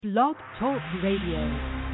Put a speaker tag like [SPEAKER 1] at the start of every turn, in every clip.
[SPEAKER 1] Blog Talk Radio.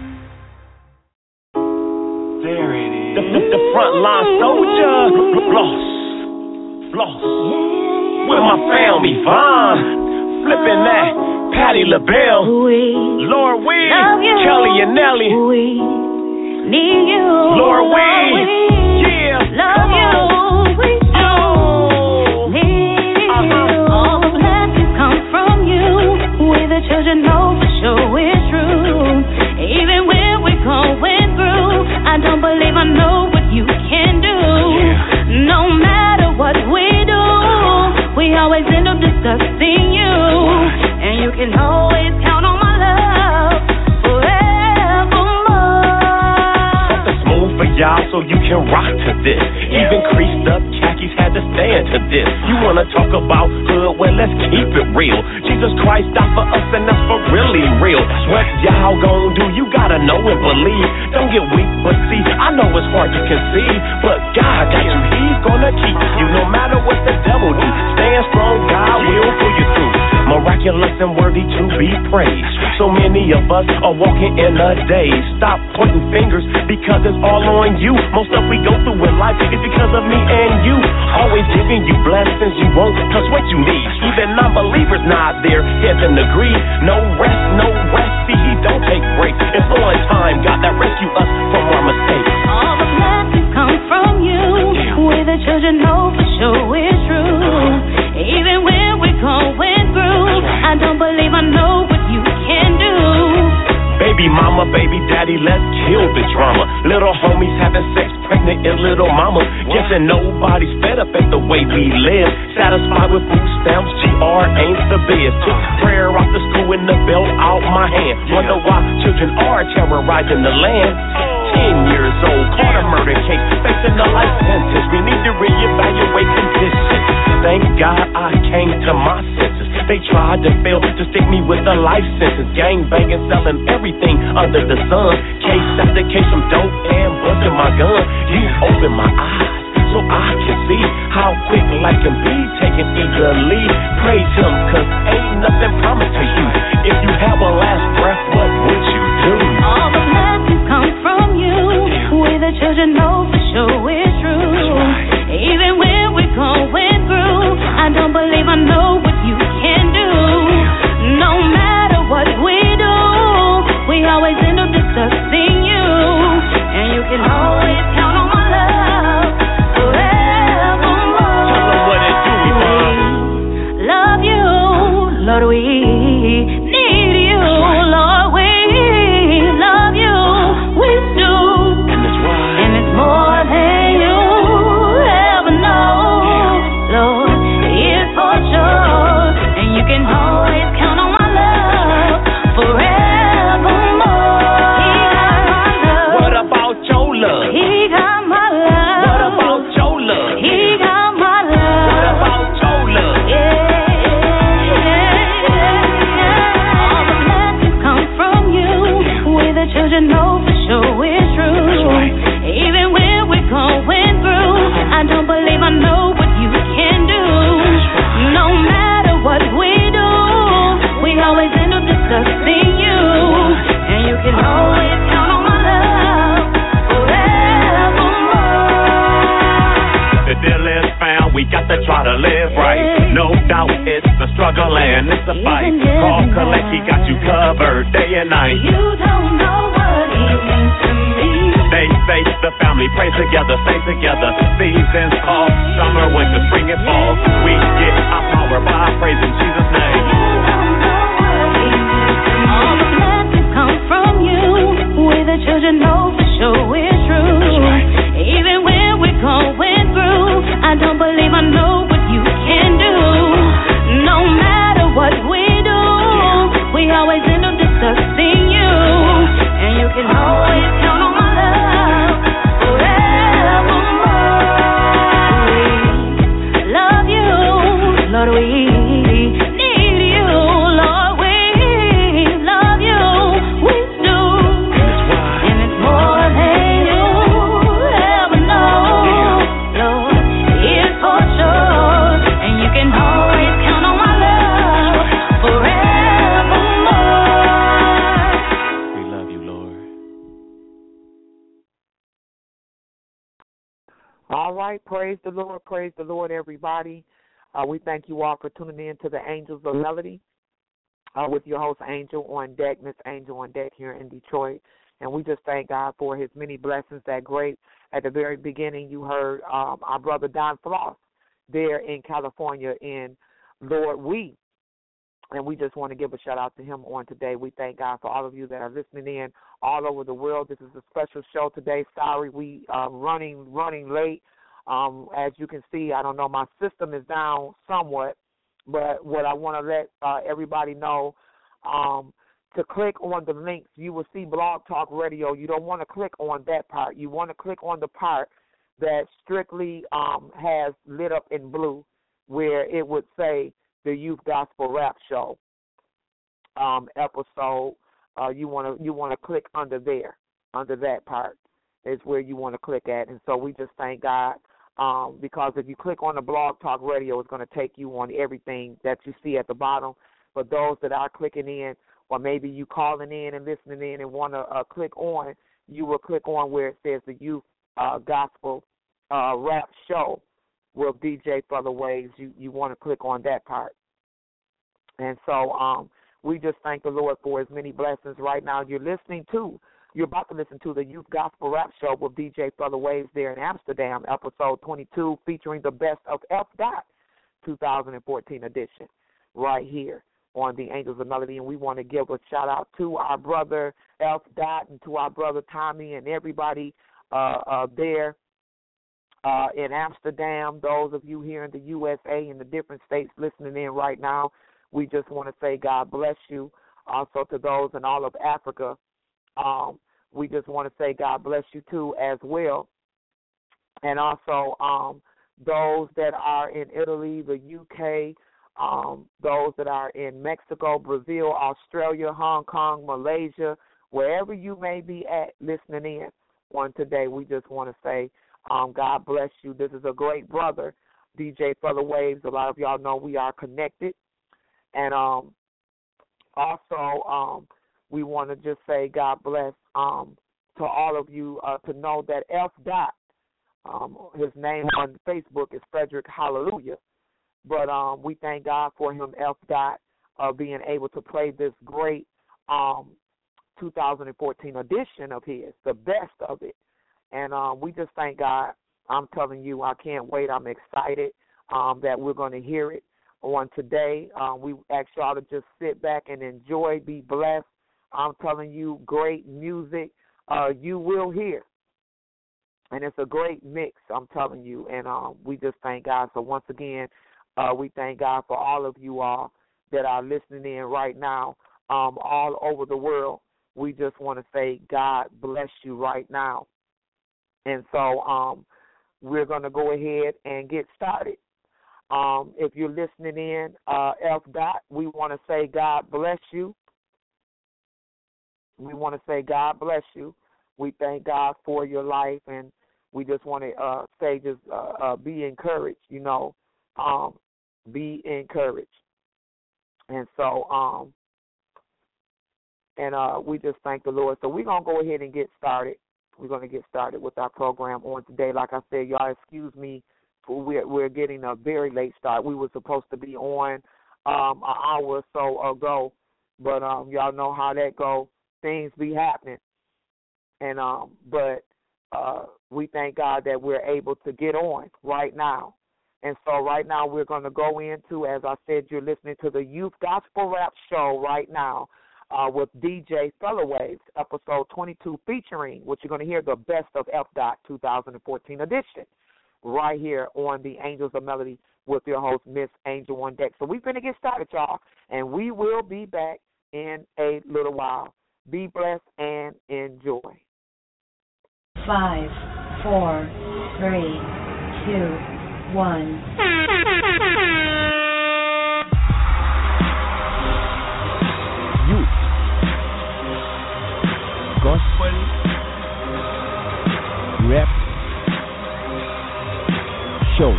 [SPEAKER 2] There it is. The frontline soldier. Floss. With my family, Vaughn. Flipping that. Patti LaBelle. Lord Weed. Kelly and Nelly.
[SPEAKER 3] We need you.
[SPEAKER 2] Lord Weed. Yeah.
[SPEAKER 3] Love you. We do. Need you. All the blessings come from you. We the children know for sure it's true. Even when we're going through, I don't believe I know what you can do. No matter what we do, we always end up discussing you. And you can always count on my love forevermore.
[SPEAKER 2] Something smooth for y'all so you can rock to this. Even creased up khakis had to stand to this. You wanna talk about hood? Well, let's keep it real. Jesus Christ died for us and that's for really real. What y'all gon' do? You gotta know and believe. Don't get weak, but see, I know it's hard to conceive, but God got you. He's gonna keep you no matter what the devil do. Stand strong, God will pull you through. Miraculous and worthy to be praised. So many of us are walking in a daze. Stop pointing fingers because it's all on you. Most of we go through in life is because of me and you. Always giving you blessings you won't touch what you need. Even non-believers nod their heads and agree. No rest. See, he don't take breaks. It's on time, God, that rescue us from our mistakes.
[SPEAKER 3] All the blessings come from you. We the children know for sure it's true. Even when we're going through, I don't believe I know what you can do.
[SPEAKER 2] Baby mama, baby daddy, let's kill the drama. Little homies having sex, pregnant and little mama. Guessing nobody's fed up at the way we live. Satisfied with food stamps, GR ain't the biz. Took prayer off the school and the belt out my hand. Wonder why children are terrorizing the land. 10 years old, caught a murder case, facing a life sentence. We need to reevaluate conditions. Thank God I came to my senses. They tried to fail to stick me with a life sentence. Gang banging, selling everything under the sun. Case after case, from dope and busting my gun. You open my eyes so I can see how quick life can be taken eagerly. Praise him, cause ain't nothing promised to you. If you have a last breath, what would you do?
[SPEAKER 3] All the blessings come from you. We the children know for sure it's true. Even when we're going through, I don't believe I know what you can do. No matter what we do, we always end up discussing you. And you can always count on my love forevermore.
[SPEAKER 2] Tell them what it do,
[SPEAKER 3] love you, Lord, we need you. Lord, we love you. We do.
[SPEAKER 2] And that's right.
[SPEAKER 3] And it's more than you ever know. Lord, it's for sure. And you can always count on my love forevermore.
[SPEAKER 2] What about your love?
[SPEAKER 3] He got my love.
[SPEAKER 2] What about your love?
[SPEAKER 3] He got my love.
[SPEAKER 2] What about your love?
[SPEAKER 3] All the blessings come from you. We the children know for sure it's true. Even when we're going through, I don't believe I know what you can do. No matter what we do, we always end up discussing you. And you can always count on my love forevermore.
[SPEAKER 2] The deal is found, we got to try to live right. No doubt it's the struggle and it's the fight. Call collect, he got you covered day and night.
[SPEAKER 3] You don't know what he means to me.
[SPEAKER 2] Stay safe, the family pray together, stay together. Seasons fall, summer, winter, spring and fall. We get our power by praising Jesus' name.
[SPEAKER 3] You don't know what he means to me. All the blessings come from you. We the children know for sure it's true. Even when we're going through, I don't believe I know what you can do. No matter what we do, we always end up discussing you. And you can always count on my love forevermore. We love you, Lord, we need you. Lord, we love you. We do. And it's more than you ever know. Lord, it's for sure. And you can always count on my love forevermore.
[SPEAKER 4] All right, praise the Lord, everybody. We thank you all for tuning in to the Angels of Melody with your host, Angel on Deck, Miss Angel on Deck here in Detroit. And we just thank God for his many blessings. That great, at the very beginning, you heard our brother Don Floss there in California in Lord We. And we just want to give a shout-out to him on today. We thank God for all of you that are listening in all over the world. This is a special show today. Sorry, we are running late. As you can see, I don't know, my system is down somewhat. But what I want to let everybody know, to click on the links, you will see Blog Talk Radio. You don't want to click on that part. You want to click on the part that strictly has lit up in blue, where it would say the Youth Gospel Rap Show episode. You want to click under there, under that part is where you want to click at. And so we just thank God because if you click on the Blog Talk Radio, it's going to take you on everything that you see at the bottom. For those that are clicking in, or maybe you calling in and listening in and want to click on, you will click on where it says the Youth Gospel Rap Show with DJ Further Waves. You want to click on that part. And so we just thank the Lord for his many blessings. Right now you're about to listen to the Youth Gospel Rap Show with DJ Further Waves there in Amsterdam, episode 22, featuring the best of F. Dot 2014 edition right here on the Angels of Melody. And we want to give a shout-out to our brother F. Dot and to our brother Tommy and everybody there in Amsterdam, those of you here in the USA and the different states listening in right now. We just want to say God bless you. Also to those in all of Africa, we just want to say God bless you too as well. And also those that are in Italy, the UK, those that are in Mexico, Brazil, Australia, Hong Kong, Malaysia, wherever you may be at listening in on today, we just want to say God bless you. This is a great brother, DJ Further Waves. A lot of y'all know we are connected. And also we want to just say God bless to all of you to know that F. Dot, his name on Facebook is Frederick Hallelujah. But we thank God for him, F. Dot, being able to play this great 2014 edition of his, the best of it. And we just thank God. I'm telling you, I can't wait. I'm excited that we're going to hear it on today. We ask y'all to just sit back and enjoy, be blessed. I'm telling you, great music you will hear. And it's a great mix, I'm telling you. And we just thank God. So once again, we thank God for all of you all that are listening in right now all over the world. We just want to say God bless you right now. And so we're going to go ahead and get started. If you're listening in, F. Dot, we want to say God bless you. We want to say God bless you. We thank God for your life, and we just want to say just be encouraged, be encouraged. And so we just thank the Lord. So we're going to go ahead and get started. We're going to get started with our program on today. Like I said, y'all excuse me. We're getting a very late start. We were supposed to be on an hour or so ago, but y'all know how that goes. Things be happening, and but we thank God that we're able to get on right now. And so right now we're going to go into, as I said, you're listening to the Youth Gospel Rap Show right now with DJ Further Waves, episode 22, featuring what you're going to hear, the best of F. Dot 2014 edition, right here on the Angels of Melody with your host, Miss Angel on Deck. So we're going to get started, y'all, and we will be back in a little while. Be blessed and enjoy.
[SPEAKER 1] 5, 4, 3, 2, 1.
[SPEAKER 2] Youth Gospel Rap Show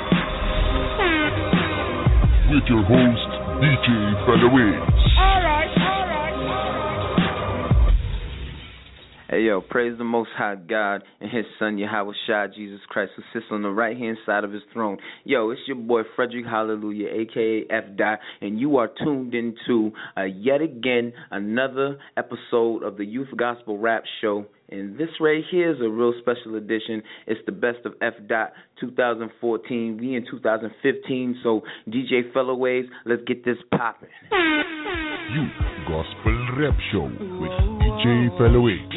[SPEAKER 5] with your host, DJ Further Waves.
[SPEAKER 6] Hey, yo, praise the Most High God and His Son, Yahweh Shai, Jesus Christ, who sits on the right-hand side of His throne. Yo, it's your boy, Frederick Hallelujah, a.k.a. F. and you are tuned into, yet again, another episode of the Youth Gospel Rap Show. And this right here is a real special edition. It's the Best of F. 2014. We in 2015, so DJ Fellaways, let's get this popping.
[SPEAKER 5] Youth Gospel Rap Show with DJ Fellaways.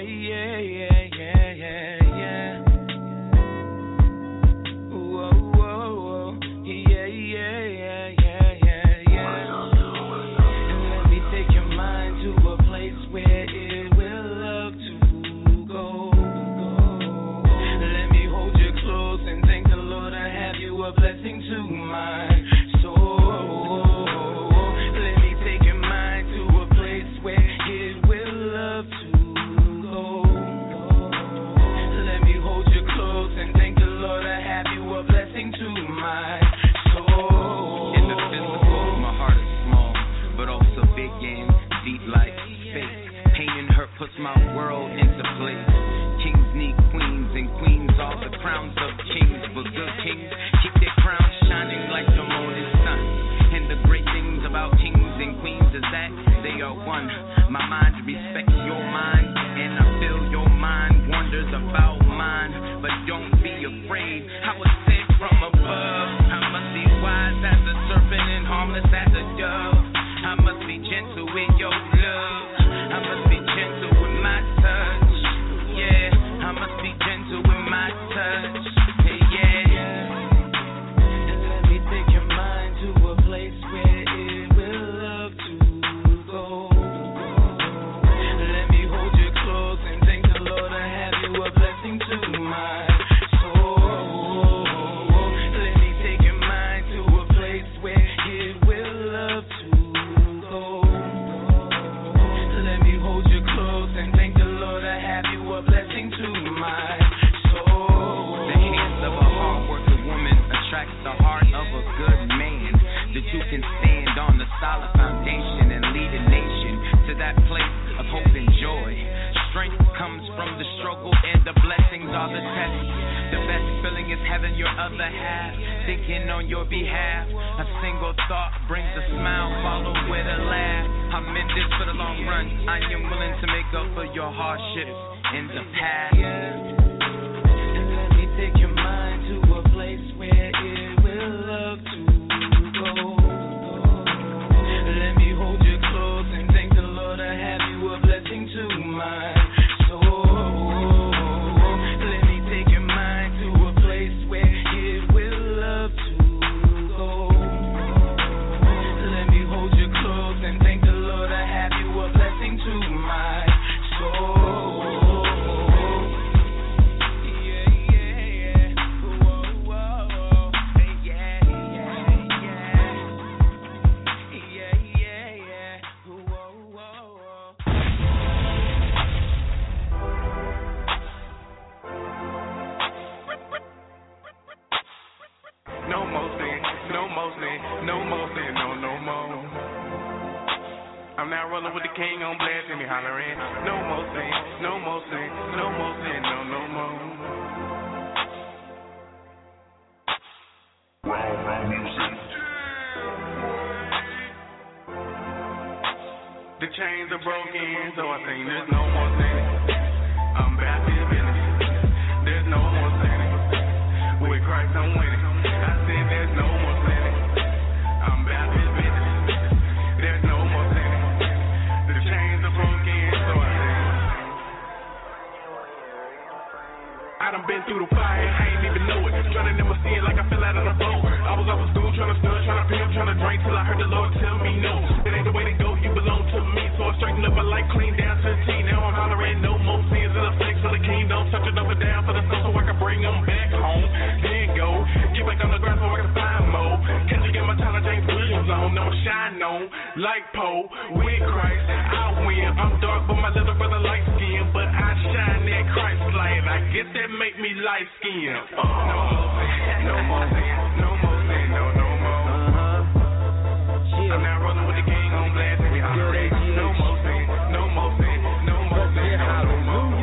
[SPEAKER 7] The chains are broken, so I think there's no more sinning. I'm back in business. There's no more sinning. With Christ I'm winning. I said there's no more sinning. I'm back in business. There's no more sinning. The chains are broken, so I think. I done been through the fire, I ain't even know it. Tryna never see it like I fell out of the boat. I was off of school, tryna stud, tryna pimp, tryna drink till I heard the Lord tell me no. It ain't the way to go, you belong to me. So I straightened up my life, clean down to the T. Now I'm hollering no more sins and I flex for the king. Don't touch it up and down for the soul so I can bring them back home. Then go, get back on the ground so I can find more. Can't you get my Tyler James Williams on? No shine on, like Poe, with Christ, I win. I'm dark but my little brother light skin, but I shine that Christ light. I guess that make me light skin. No more sin, no more sin, no more sin, no more. I'm now rolling with the king on blast. We operate. No more sin, no more sin, no more sin, no more.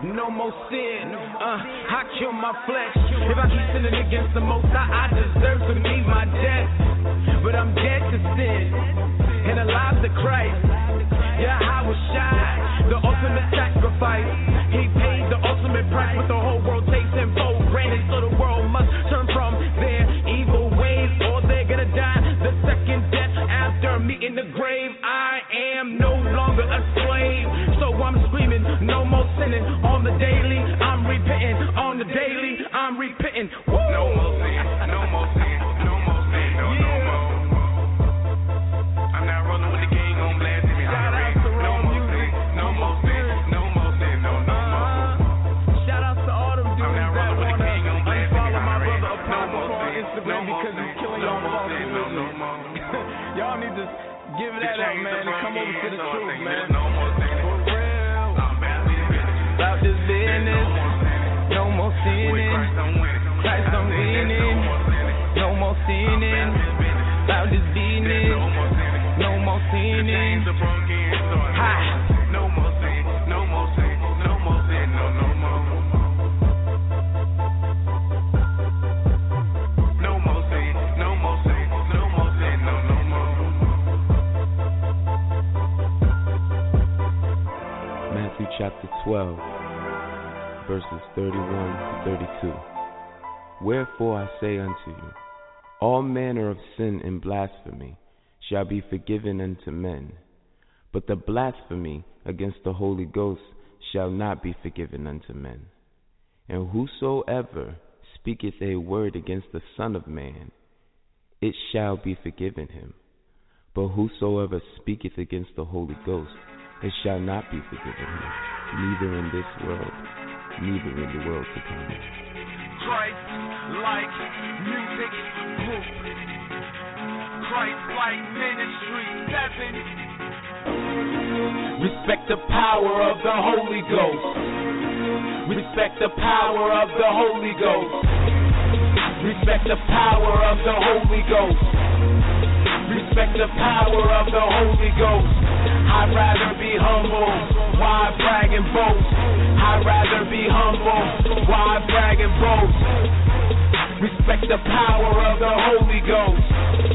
[SPEAKER 8] no more sin. I kill my flesh. If I keep sinning against the Most High, I deserve to meet my death. But I'm dead to sin and alive to Christ. Yeah, I was shy, the ultimate sacrifice. He paid the ultimate price, but the whole world takes him for granted. So the world must turn from their evil ways, or they're gonna die the second death after me in the grave. I am no longer a slave, so I'm screaming, no more sinning on the daily. I'm repenting on the daily. I'm repenting. Woo!
[SPEAKER 7] No more sin, no more sin, no more sin, no more. I'm not rolling with the gang on blast me.
[SPEAKER 8] Shout out to
[SPEAKER 7] no more sin, no more sin, no more sin, no more.
[SPEAKER 8] Shout out to all them dudes that
[SPEAKER 7] rolling with the
[SPEAKER 8] wanna
[SPEAKER 7] gang on blast me.
[SPEAKER 8] unfollow my brother Apostle
[SPEAKER 7] more
[SPEAKER 8] on
[SPEAKER 7] sin,
[SPEAKER 8] Instagram
[SPEAKER 7] no more
[SPEAKER 8] because he's
[SPEAKER 7] sin,
[SPEAKER 8] killing
[SPEAKER 7] no
[SPEAKER 8] y'all
[SPEAKER 7] more
[SPEAKER 8] false
[SPEAKER 7] sin, no
[SPEAKER 8] religion.
[SPEAKER 7] more.
[SPEAKER 8] Y'all need to give that up, man, and come over to the truth, man.
[SPEAKER 7] No more sin.
[SPEAKER 8] For real.
[SPEAKER 7] I'm
[SPEAKER 8] About this business. No more sinning. Christ I'm winning. No more sinning. About this business. No more sinning. Ha.
[SPEAKER 7] No more sin, no more sin, no more sin, no more. No more sin, no more sin, no more sin, no more.
[SPEAKER 9] Matthew chapter 12, verses 31 to 32. Wherefore I say unto you, all manner of sin and blasphemy shall be forgiven unto men, but the blasphemy against the Holy Ghost shall not be forgiven unto men. And whosoever speaketh a word against the Son of Man, it shall be forgiven him. But whosoever speaketh against the Holy Ghost, it shall not be forgiven him, neither in this world, neither in the world to come.
[SPEAKER 7] Christ-like music group. Christ-like ministry 7.
[SPEAKER 8] Respect the power of the Holy Ghost. Respect the power of the Holy Ghost. Respect the power of the Holy Ghost. Respect the power of the Holy Ghost. I'd rather be humble, why brag and boast? I'd rather be humble, why brag and boast? Respect the power of the Holy Ghost.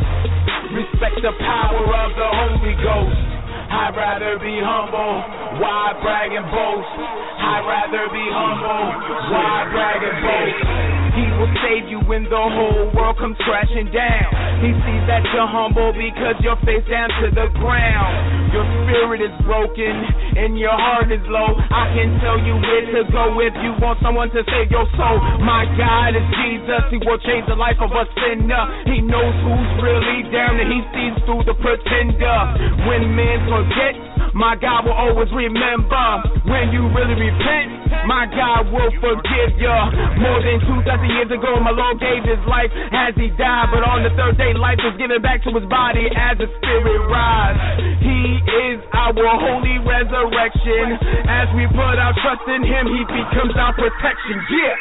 [SPEAKER 8] Respect the power of the Holy Ghost. I'd rather be humble, why brag and boast? I'd rather be humble, why brag and boast? He will save you when the whole world comes crashing down. He sees that you're humble because you're face down to the ground. Your spirit is broken and your heart is low. I can tell you where to go if you want someone to save your soul. My God is Jesus, He will change the life of a sinner. He knows who's really down and He sees through the pretender. When men forget, my God will always remember. When you really repent, my God will forgive you. More than 2,000 years ago, my Lord gave His life as He died. But on the third day, life was given back to His body as the Spirit rise. He is our holy resurrection. As we put our trust in Him, He becomes our protection. Yeah.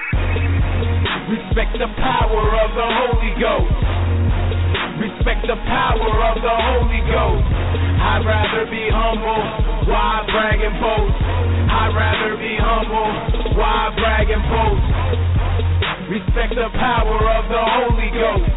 [SPEAKER 8] Respect the power of the Holy Ghost. Respect the power of the Holy Ghost. I'd rather be humble, why brag and boast? I'd rather be humble, why brag and boast? Respect the power of the Holy Ghost.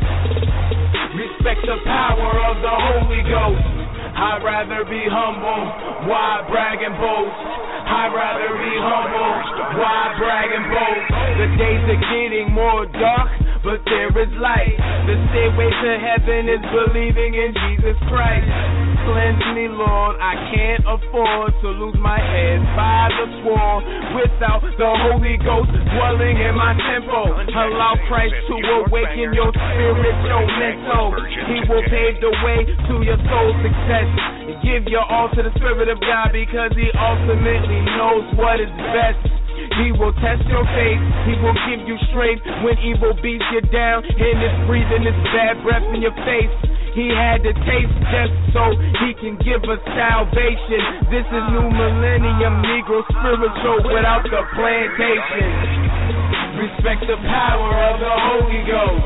[SPEAKER 8] Respect the power of the Holy Ghost. I'd rather be humble, why brag and boast? I'd rather be humble, why brag and boast? The days are getting more dark, but there is light. The stairway to heaven is believing in Jesus Christ. Cleanse me, Lord, I can't afford to lose my head by the sword without the Holy Ghost dwelling in my temple. Allow Christ to awaken your spirit, your mental. He will pave the way to your soul success. Give your all to the Spirit of God because He ultimately knows what is best. He will test your faith. He will give you strength when evil beats you down and is breathing His bad breath in your face. He had to taste death so He can give us salvation. This is new millennium Negro spiritual without the plantation. Respect the power of the Holy Ghost.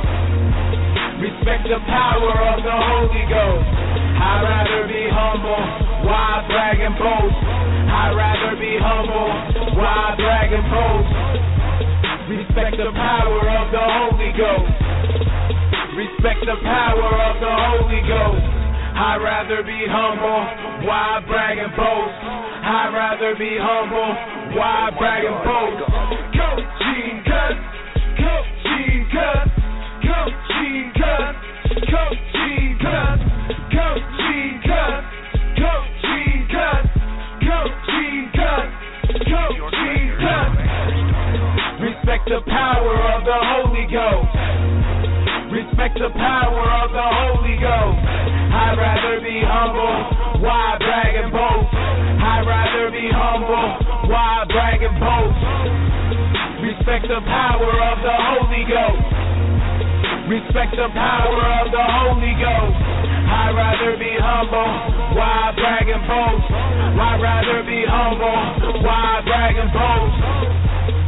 [SPEAKER 8] Respect the power of the Holy Ghost. I'd rather be humble, why brag and boast? I'd rather be humble, why brag and boast. Respect the power of the Holy Ghost. Respect the power of the Holy Ghost. I'd rather be humble, why brag and boast? I'd rather be humble, why brag and boast? Go Jesus, go Jesus, go Jesus, go Jesus, go Jesus, go Jesus, go Jesus, go Jesus. Respect the power of the Holy Ghost. Respect the power of the Holy Ghost. I'd rather be humble, why brag and boast? I'd rather be humble, why brag and boast? Respect the power of the Holy Ghost. Respect the power of the Holy Ghost. I'd rather be humble, why brag and boast? I'd rather be humble, why brag and boast?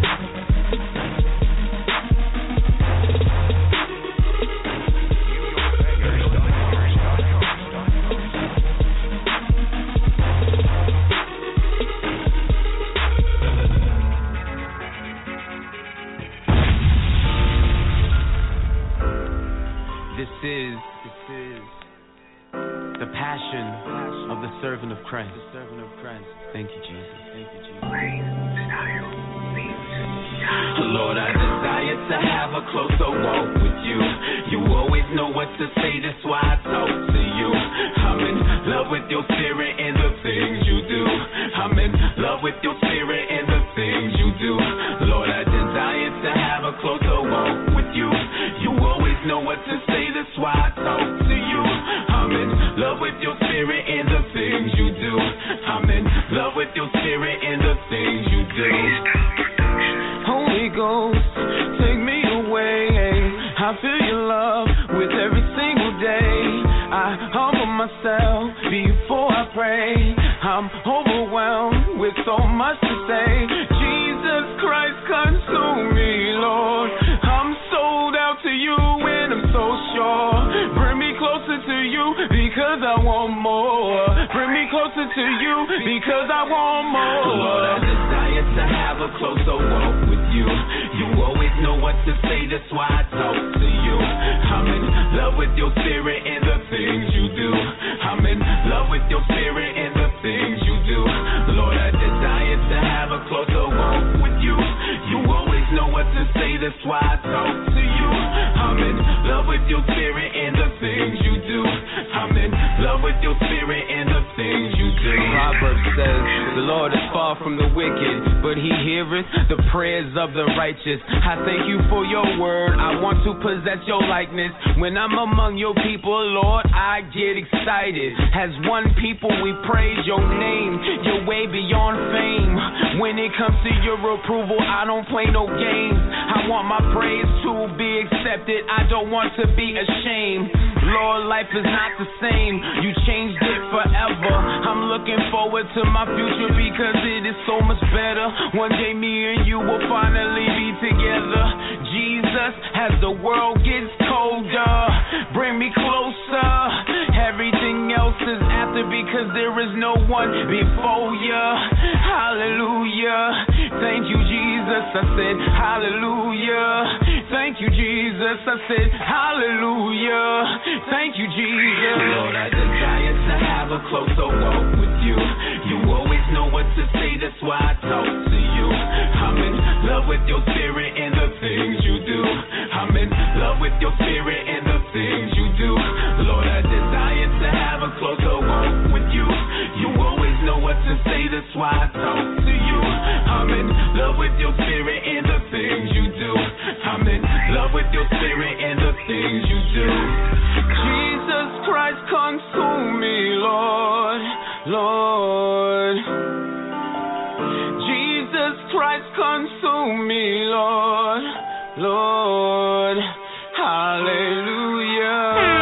[SPEAKER 10] This is the passion of the servant of Christ. Thank you, Jesus.
[SPEAKER 11] Lord, I desire to have a closer walk with you. You always know what to say, that's why I talk to you. I'm in love with your spirit and the things you do. I'm in love with your spirit and the things you do. Lord, I desire to have a closer walk with you. You always know what to say, that's why I talk to you. I'm in love with your spirit and the things you do. I'm in love with your spirit and the things you do.
[SPEAKER 10] Holy Ghost, take me away. I feel your love with every single day. I humble myself before I pray. I'm overwhelmed with so much to say. Jesus Christ, consume me, Lord. I'm sold out to you and I'm so sure. Bring me closer to you because I want more. Bring me closer to you because I want more.
[SPEAKER 11] Lord, I desire to have a closer walk with you. You always know what to say, that's why I talk to you. I'm in love with your spirit and the things you do. I'm in love with your spirit and the things you do. Lord, I desire to have a closer walk with you. You always know what to say, that's why I talk to you. I'm in love with your spirit and the things you do. I'm in love with your spirit and the things you do.
[SPEAKER 10] Proverbs says, the Lord is far from the wicked, but he heareth the prayers of the righteous. I thank you for your word. I want to possess your likeness. When I'm among your people, Lord, I get excited. As one people, we praise your name. You're way beyond fame. When it comes to your approval, I don't play no games. I want my praise to be accepted. I don't want to be ashamed. Lord, life is not the same. You changed it forever. I'm looking forward to my future because it is so much better. One day me and you will finally be together. Jesus, as the world gets colder, bring me closer. Everything else is after because there is no one before you. Hallelujah. Thank you, Jesus. I said hallelujah. Thank you, Jesus. I said hallelujah. Thank you, Jesus.
[SPEAKER 11] Lord, I desire to have a closer walk with you. You always know what to say, that's why I talk to you. I'm in love with your spirit and the things you do. I'm in love with your spirit and the things you do. Lord, I desire to have a closer walk with you. You always know what to say, that's why I talk to you. I'm in love with your spirit and the things you do. I'm in love with your spirit and the things you do.
[SPEAKER 10] Jesus Christ, consume me, Lord, Lord. Jesus Christ, consume me, Lord, Lord. Hallelujah.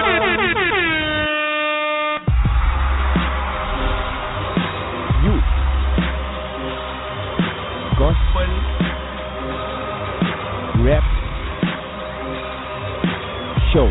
[SPEAKER 12] Gospel Rap Show.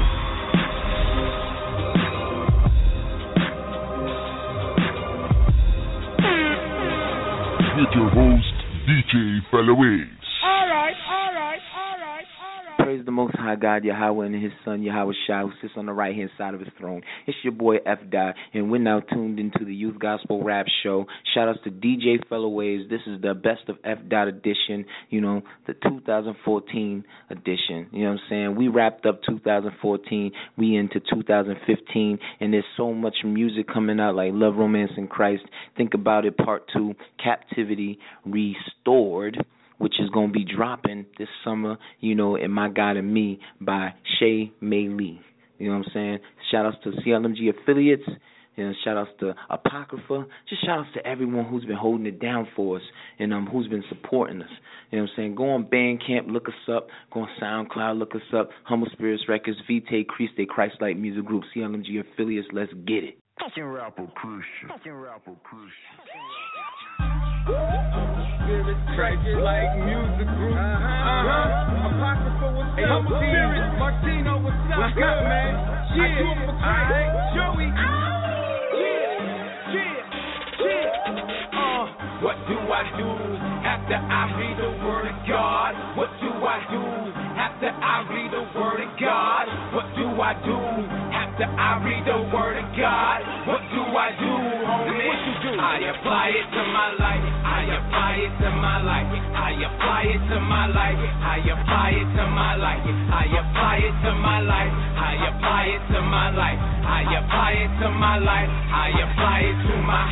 [SPEAKER 5] With your host, DJ Felloways.
[SPEAKER 8] All right.
[SPEAKER 6] Praise the Most High God, Yahweh, and His Son, Yahweh Shai, who sits on the right-hand side of His throne. It's your boy, F. Dot, and we're now tuned into the Youth Gospel Rap Show. Shout-outs to DJ Felloways. This is the Best of F. Dot edition, the 2014 edition. You know what I'm saying? We wrapped up 2014. We into 2015, and there's so much music coming out like Love, Romance, and Christ. Think About It Part 2, Captivity Restored, which is going to be dropping this summer, in My God and Me by Shay May Lee. You know what I'm saying? Shout-outs to CLMG affiliates. Shout-outs to Apocrypha. Just shout-outs to everyone who's been holding it down for us and who's been supporting us. You know what I'm saying? Go on Bandcamp, look us up. Go on SoundCloud, look us up. Humble Spirits Records, Vitae, Christe, Christ-like Music Group, CLMG affiliates. Let's get it.
[SPEAKER 5] Fucking rapper Christian.
[SPEAKER 8] Spirits Records like Music Group. Apocrypha, what's up? Humble Spirits, Martino, what's up? What's good, man? I do it for Christ. Joey.
[SPEAKER 11] What do I do after I read the Word of God? What do I do after I read the Word of God? What do I do after I read the Word of God? What do I do, homie? I apply it to my life. I apply it to my life. I apply it to my life. I apply it to my life. I apply it to my life. I apply it to my life. I apply it to my life. I apply it to my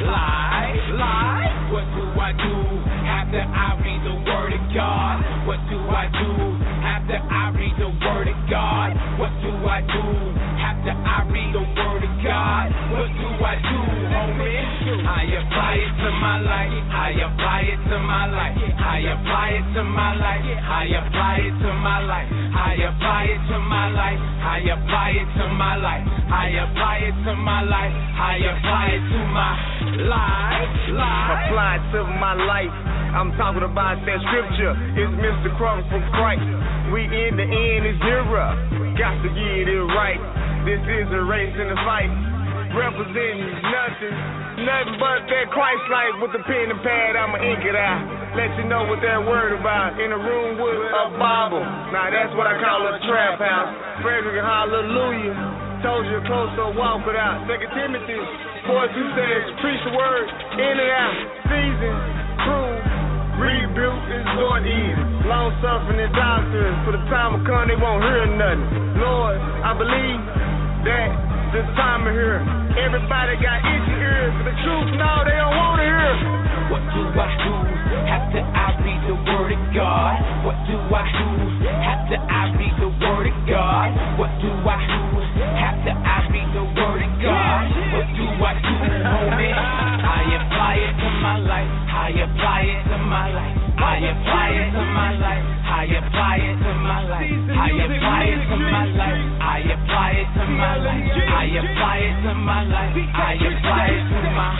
[SPEAKER 11] life. What do I do after I read the Word of God? What do I do after I read the Word of God? What do I do after I read the Word of God? What do I do, homie? I apply it to my life. I apply it to my life. I apply it to my life. I apply it to my life. I apply it to my life. I apply it to my life. I apply it to my life. I apply it to my life.
[SPEAKER 8] Apply it to my life. I'm talking about that scripture. It's Mr. Crumb from Christ. We in the end is era. Got to get it right. This is a race and a fight. Representing nothing but that Christ life. With the pen and pad, I'ma ink it out. Let you know what that word about. In a room with a Bible. Now that's what I call a trap house. Frederick, hallelujah. Told you close, so walk it out. 2 Timothy 4:2 says, preach the word in and out. Season, prove, rebuke is Lord easy. Long suffering and doctrine. For the time will come, they won't hear nothing. Lord, I believe that this time of here, everybody got itchy ears. For the truth, no, they don't want to hear.
[SPEAKER 11] What do I do after I read the Word of God? What do I do after I read the Word of God? What do I do after I read the Word of God? What do I do, homie? I apply it to my life. I apply it to my life. I apply it to my life. I apply it to my life. I apply it to my life. I apply it to my life. I apply it to my life. I apply it to my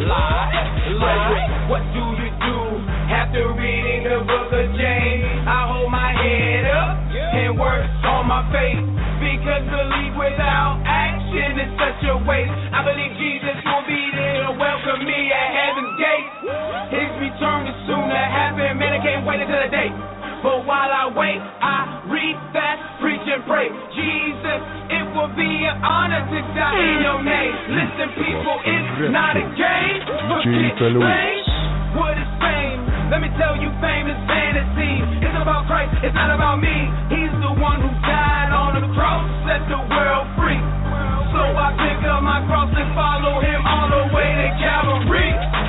[SPEAKER 11] life. What do you do after reading the book of James? I hold my head up and work on my faith, because belief without action is such a waste. I believe Jesus will be there to welcome me at heaven's gate. His return is soon to happen, man, I can't wait until the day. But while I wait, I read, fast, preach, and pray. Jesus, it will be an honor to die in your name. Listen, people, it's not a game. Forget fame. What is fame? Let me tell you, fame is vanity. It's about Christ, it's not about me. He's the one who died on the cross, set the world free. So I pick up my cross and follow him all the way to Calvary.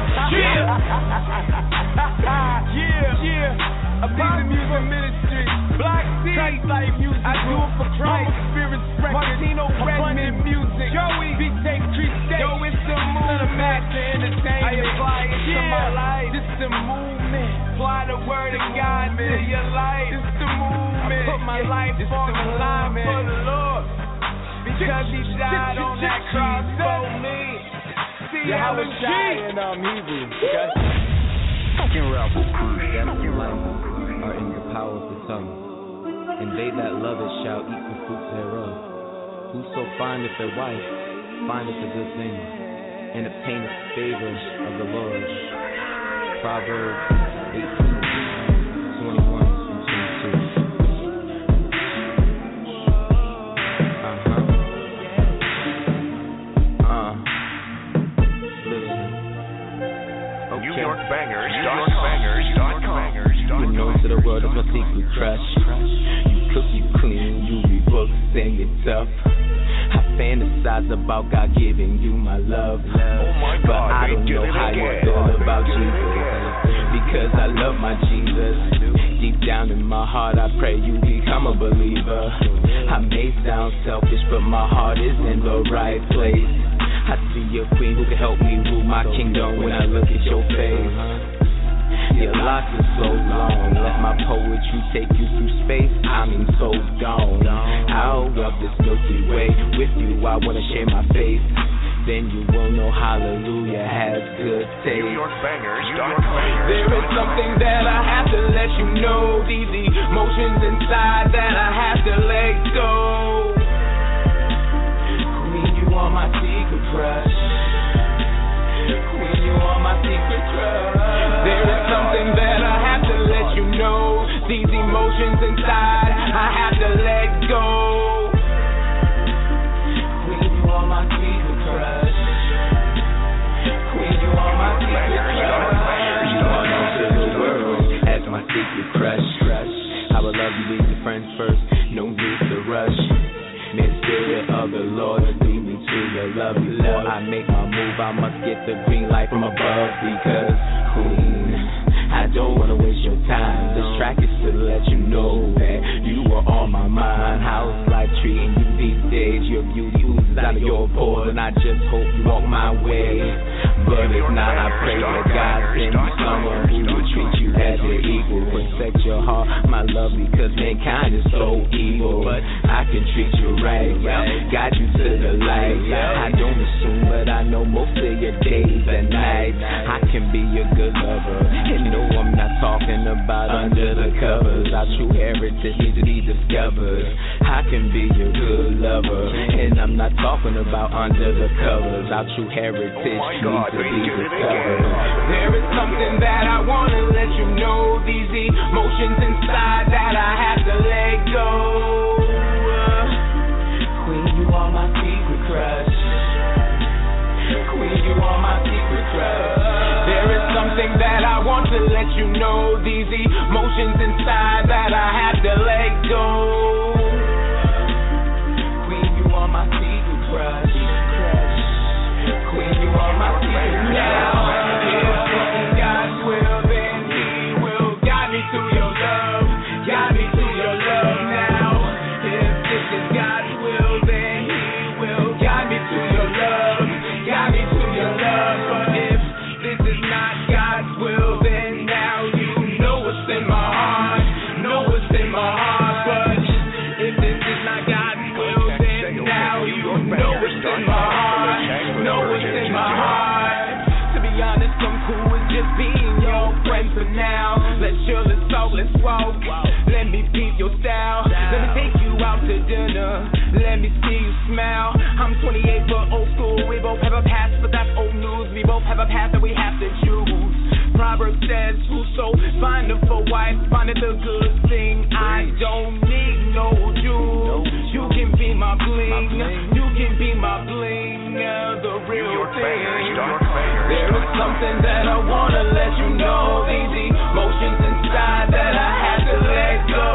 [SPEAKER 8] Appeasing Music Ministry, Black Sea, Christ-like music. I do it for Christ. Spirits Records, Martino Redmond Music, Joey, Vitae, Christe. Yo, it's the movement, Master Entertainment. I apply it to my life. It's the movement. Apply the Word of God to your life. It's the movement. I put my life on the line for the Lord, because He died on that cross for me. See, I'm a G. And I'm Hebrew.
[SPEAKER 9] Fucking rapper, death and life are in the power of the tongue, and they that love it shall eat the fruit thereof. Whoso findeth a wife findeth a good thing, and obtaineth favor of the Lord. Proverbs 18.
[SPEAKER 10] world, that's my secret crush. You cook, you clean, you read books, and you're tough. I fantasize about God giving you my love. But I don't know how you feel about Jesus, because I love my Jesus. Deep down in my heart, I pray you become a believer. I may sound selfish, but my heart is in the right place. I see a queen who can help me rule my kingdom when I look at your face. Your life is so long. Let my poetry take you through space. I mean so gone. Out of this Milky Way, with you I wanna share my faith. Then you will know hallelujah has good taste.
[SPEAKER 8] There is something that I have to let you know. These emotions inside that I have to let go. Queen, you are my secret crush. Queen, you are my secret crush. There is something that I have to let you know. These emotions inside I have to let go. Queen, you are my secret crush. Queen, you are my secret crush.
[SPEAKER 10] You are known to the world as my secret crush. I would love you with your friends first, no need to rush. May the spirit of the Lord lead me to your love. Before I make my move, I must get the green light from above. Because Queen, I don't wanna waste your time. This track is to let you know that you are on my mind. How's life treating you these days? Your beauty oozes out of your pores, and I just hope you walk my way. But if not, I pray that God send you someone who will treat you as your equal. Protect your heart, my love, because mankind is so evil. But I can treat you right, guide you to the light. I don't assume, but I know most of your days and nights. I can be your good lover, and no, I'm not talking about under the covers. Our true heritage needs to be discovered. I can be your good lover, and I'm not talking about under the covers. Our true heritage needs to be discovered.
[SPEAKER 8] There is something that I wanna let you know. These emotions inside that I have to let go. Queen, you are my secret crush. Queen, you are my secret crush. There is something that I want to let you know. These emotions inside that I have to let go. Queen, you are my secret crush. Queen, you are my secret crush. Now, if this is God's will, then He will guide me to your love. Guide me to your love now. If this is God's will, then He will guide me to your love. Guide me to your love. But if this is not God's will, then now you know what's in my heart. Know what's in my heart. But if this is not God's will, then now you know what's in my heart. Know what's in my heart. To be honest, I'm cool with just being your friend for now. Let's chill, let's talk, let's walk. Let me peep your style. Let me take you out to dinner. Let me see you smile. I'm 28 but old school. We both have a past, but that's old news. We both have a path that we have to choose. Proverbs says, whoso findeth a wife, findeth a good thing. I don't need no Jew. You can be my bling. You can be my bling. The real thing. There is something that I wanna let you know. These emotions inside that I have to let go.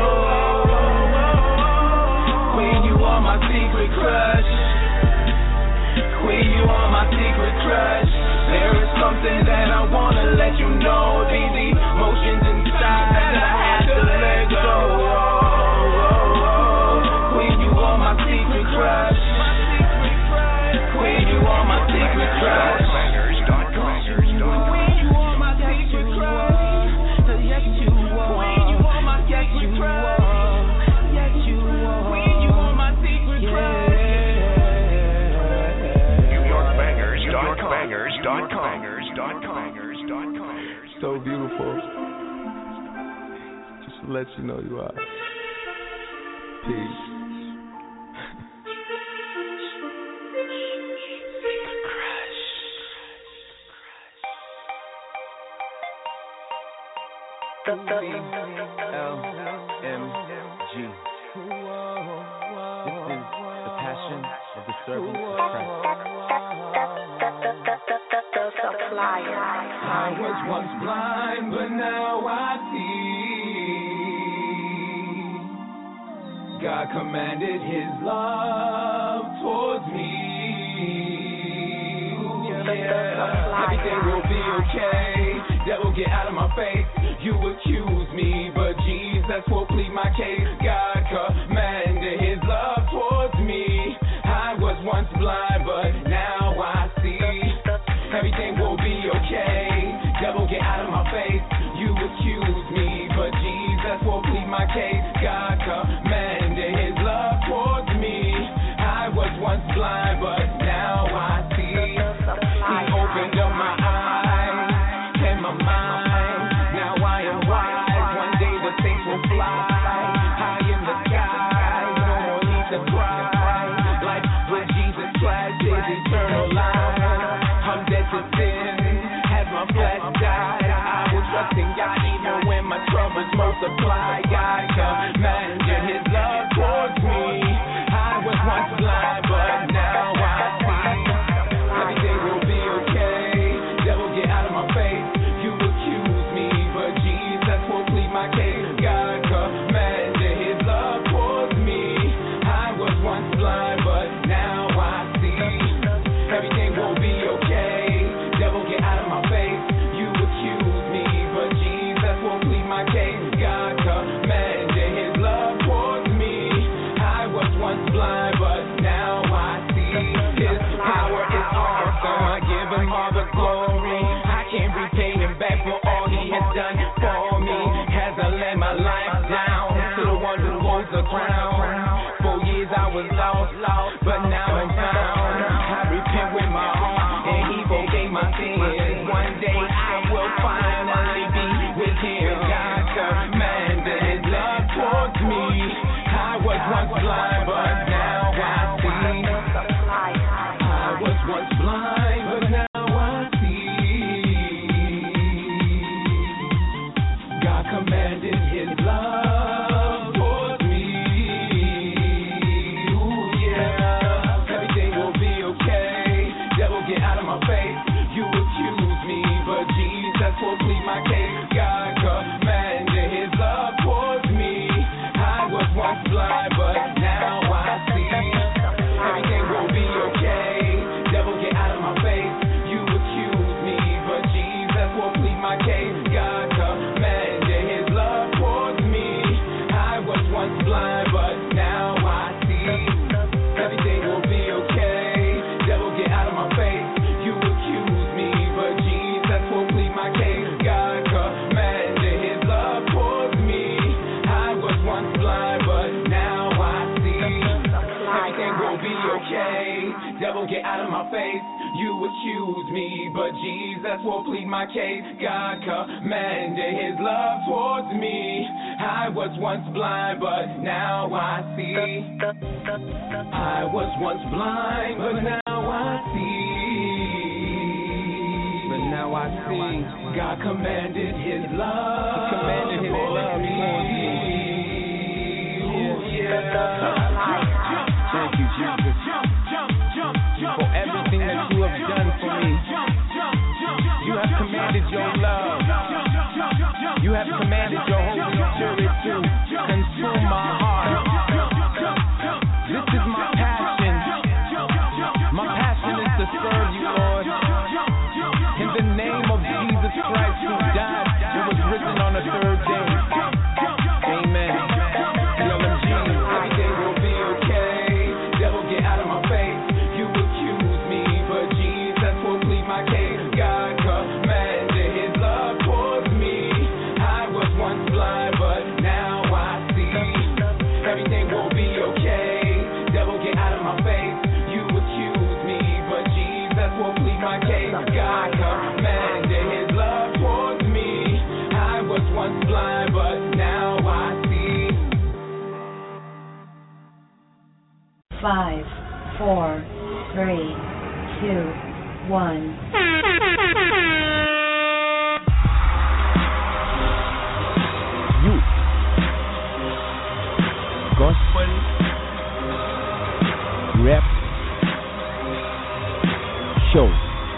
[SPEAKER 8] Queen, you are my secret crush. Queen, you are my secret crush. There is something that I wanna let you know. These emotions inside that I have to let go. Queen, you are my secret crush. Queen, you are my secret crush. Queen, you are my secret crush. Yes, you are. Queen, you are my secret crush. Yes, you are. Queen, you are my secret crush.
[SPEAKER 9] So beautiful. Just to let you know you are. Peace.
[SPEAKER 10] LMG. This is the passion of the servant of Christ.
[SPEAKER 8] I was once blind, but now I see.
[SPEAKER 10] God commanded his love towards me. Yeah. Everything will be okay. Devil, get out of my face. You accuse me, but Jesus will plead my case. God commanded his love towards me. I was once blind, but now I see. Everything will be okay. Devil, get out of my face. You accuse me, but Jesus will plead my case. God commanded his love towards me. I was once blind, but now I see. He opened up my eyes and my mind. Now I am wise. One day the saints will fly high in the sky. No more need to cry. Life with Jesus Christ is eternal life. I'm dead to sin. Has my flesh died? I will trust in God even when my troubles multiply. God commanded his love towards me. I was once blind, but now I see. Everything will be okay. Devil, get out of my face. You accuse me, but Jesus will plead my case. God commanded his love towards me. I was once blind, but now I see. Everything will be okay. Devil, get out of my face. You accuse me, but Jesus will plead my case. God commanded his love towards me. I was once blind, but now I see. His power is awesome. I give him all the glory. I can't repay him back for all he has done for me. As I lay my life down to the one who holds the crown. 4 years I was lost, but now I'm found. I repent with my heart, and he forgave my sins. One day I will finally be with him. God commanded his love towards me. I was once blind, but now I see. I was once blind, but now I see. God commanded his love towards me. Ooh, yeah. Everything will be okay. Devil, get out of my face. You accuse me, but Jesus will plead my case. God commanded his love towards me. I was once blind, but now I see. Everything will be okay. Devil, get out of my face. You accuse me, but Jesus will plead my case. God commanded his love towards me. I was once blind, but now I see. Everything will be okay. Devil, get out of my face. You accuse me, but Jesus will plead my case. God commanded his love towards me. I was once blind, but now I see. Everything will be okay. Devil, get out of my face. You accuse me, but Jesus will plead my case. God commanded his love towards me. I was once blind, but now I see. I was once blind, but now I see. But now I see. God commanded his love. Commanded his love towards me. Ooh, yeah. Thank you, Jesus, for everything that you have done for me. You have commanded your love. You have commanded your Holy Spirit to consume my heart. This is my passion. My passion is to serve you, Lord. In the name of Jesus Christ, who died and was risen on the third day. Amen. Everything will be okay. Devil, get out of my face. You accuse me, but Jesus will plead my case. God commanded his love towards me. I was once blind, but now I see. Everything will be okay. Devil, get out of my face. You accuse me, but Jesus will plead my case. God commanded his love towards me. I was once blind, but now I see.
[SPEAKER 1] 5, 4, 3, 2, 1.
[SPEAKER 9] Youth Gospel Rap Show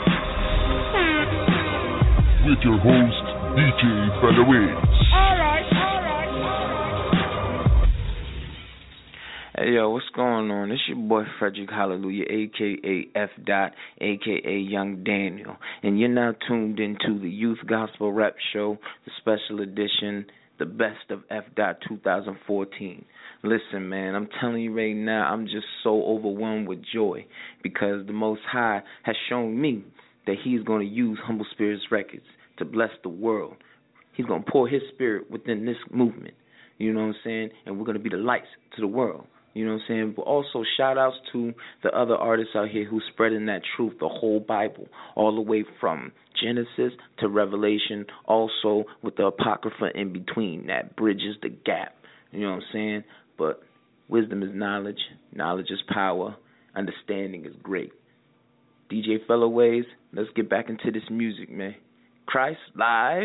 [SPEAKER 5] with your host, DJ Featherweight.
[SPEAKER 12] Alright.
[SPEAKER 6] Hey, yo, what's going on? It's your boy Frederick Hallelujah, a.k.a. F. Dot, a.k.a. Young Daniel. And you're now tuned into the Youth Gospel Rap Show, the special edition, the best of F. Dot 2014. Listen, man, I'm telling you right now, I'm just so overwhelmed with joy because the Most High has shown me that He's going to use Humble Spirits Records to bless the world. He's going to pour His spirit within this movement. You know what I'm saying? And we're going to be the lights to the world. You know what I'm saying? But also shout-outs to the other artists out here who's spreading that truth, the whole Bible, all the way from Genesis to Revelation, also with the Apocrypha in between. That bridges the gap. You know what I'm saying? But wisdom is knowledge. Knowledge is power. Understanding is great. DJ Fellaways, let's get back into this music, man. Christ Live.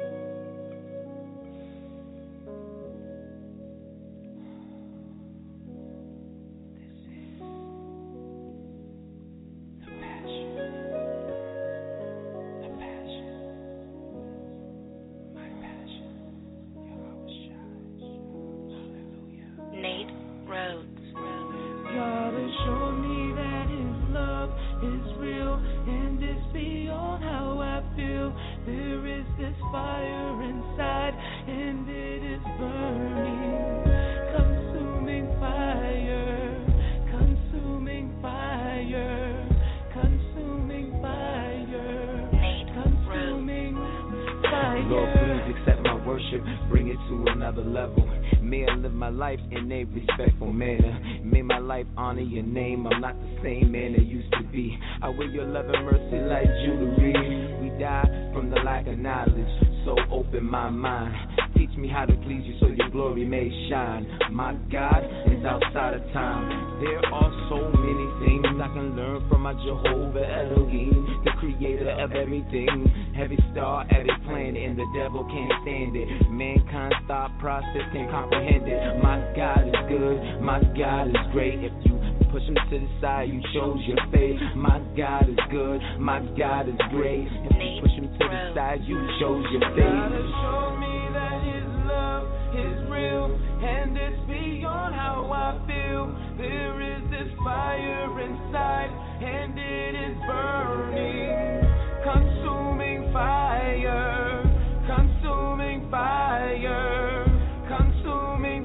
[SPEAKER 10] Bring it to another level. May I live my life in a respectful manner. May my life honor your name. I'm not the same man I used to be. I wear your love and mercy like jewelry. We die from the lack of knowledge, so open my mind. Teach me how to please you so your glory may shine. My God is outside of time. There are so many things I can learn from my Jehovah Elohim, the creator of everything. Every star, every planet, and the devil can't stand it. Mankind's thought process can't comprehend it. My God is good, my God is great. If you push him to the side, you chose your faith. My God is good, my God is great. If you push him to the side, you chose your faith. God has shown me that His love is real, and it's beyond how I feel. There is this fire inside, and it is burning. Consuming fire, consuming fire, consuming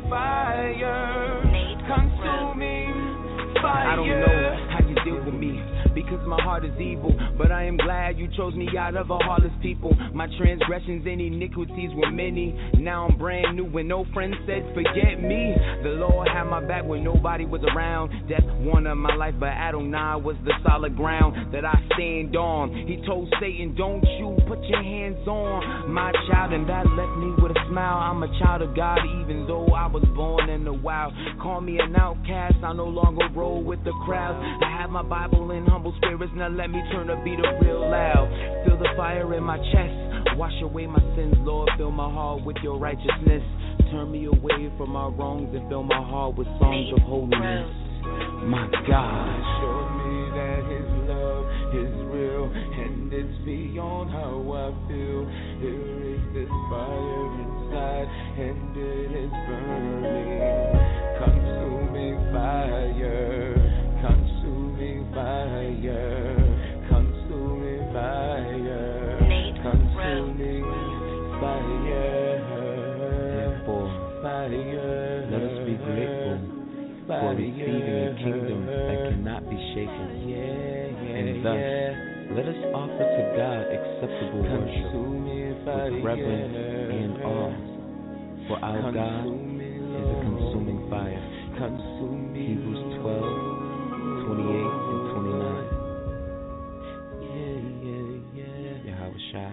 [SPEAKER 10] fire, consuming fire. I don't know how you deal with me, because my heart is evil, but I am glad you chose me out of a heartless people. My transgressions and iniquities were many. Now I'm brand new when no friend said forget me. The Lord had my back when nobody was around. Death wanted my life, but Adonai was the solid ground that I stand on. He told Satan, don't you put your hands on my child, and that left me with a smile. I'm a child of God, even though I was born in the wild. Call me an outcast, I no longer roll with the crowd. I have my Bible in humble spirits, now let me turn the beat up real loud. Feel the fire in my chest, wash away my sins, Lord, fill my heart with your righteousness. Turn me away from my wrongs and fill my heart with songs of holiness. My God showed me that His love is real, and it's beyond how I feel. There is this fire inside, and it is burning. Consuming fire, consuming fire, consuming fire, consuming fire. Therefore, fire. Let us be grateful for receiving a kingdom that cannot be shaken. And thus, let us offer to God acceptable worship with reverence and awe. For our God is a consuming fire. Hebrews 12, 28 and 29. Yahweh Shai.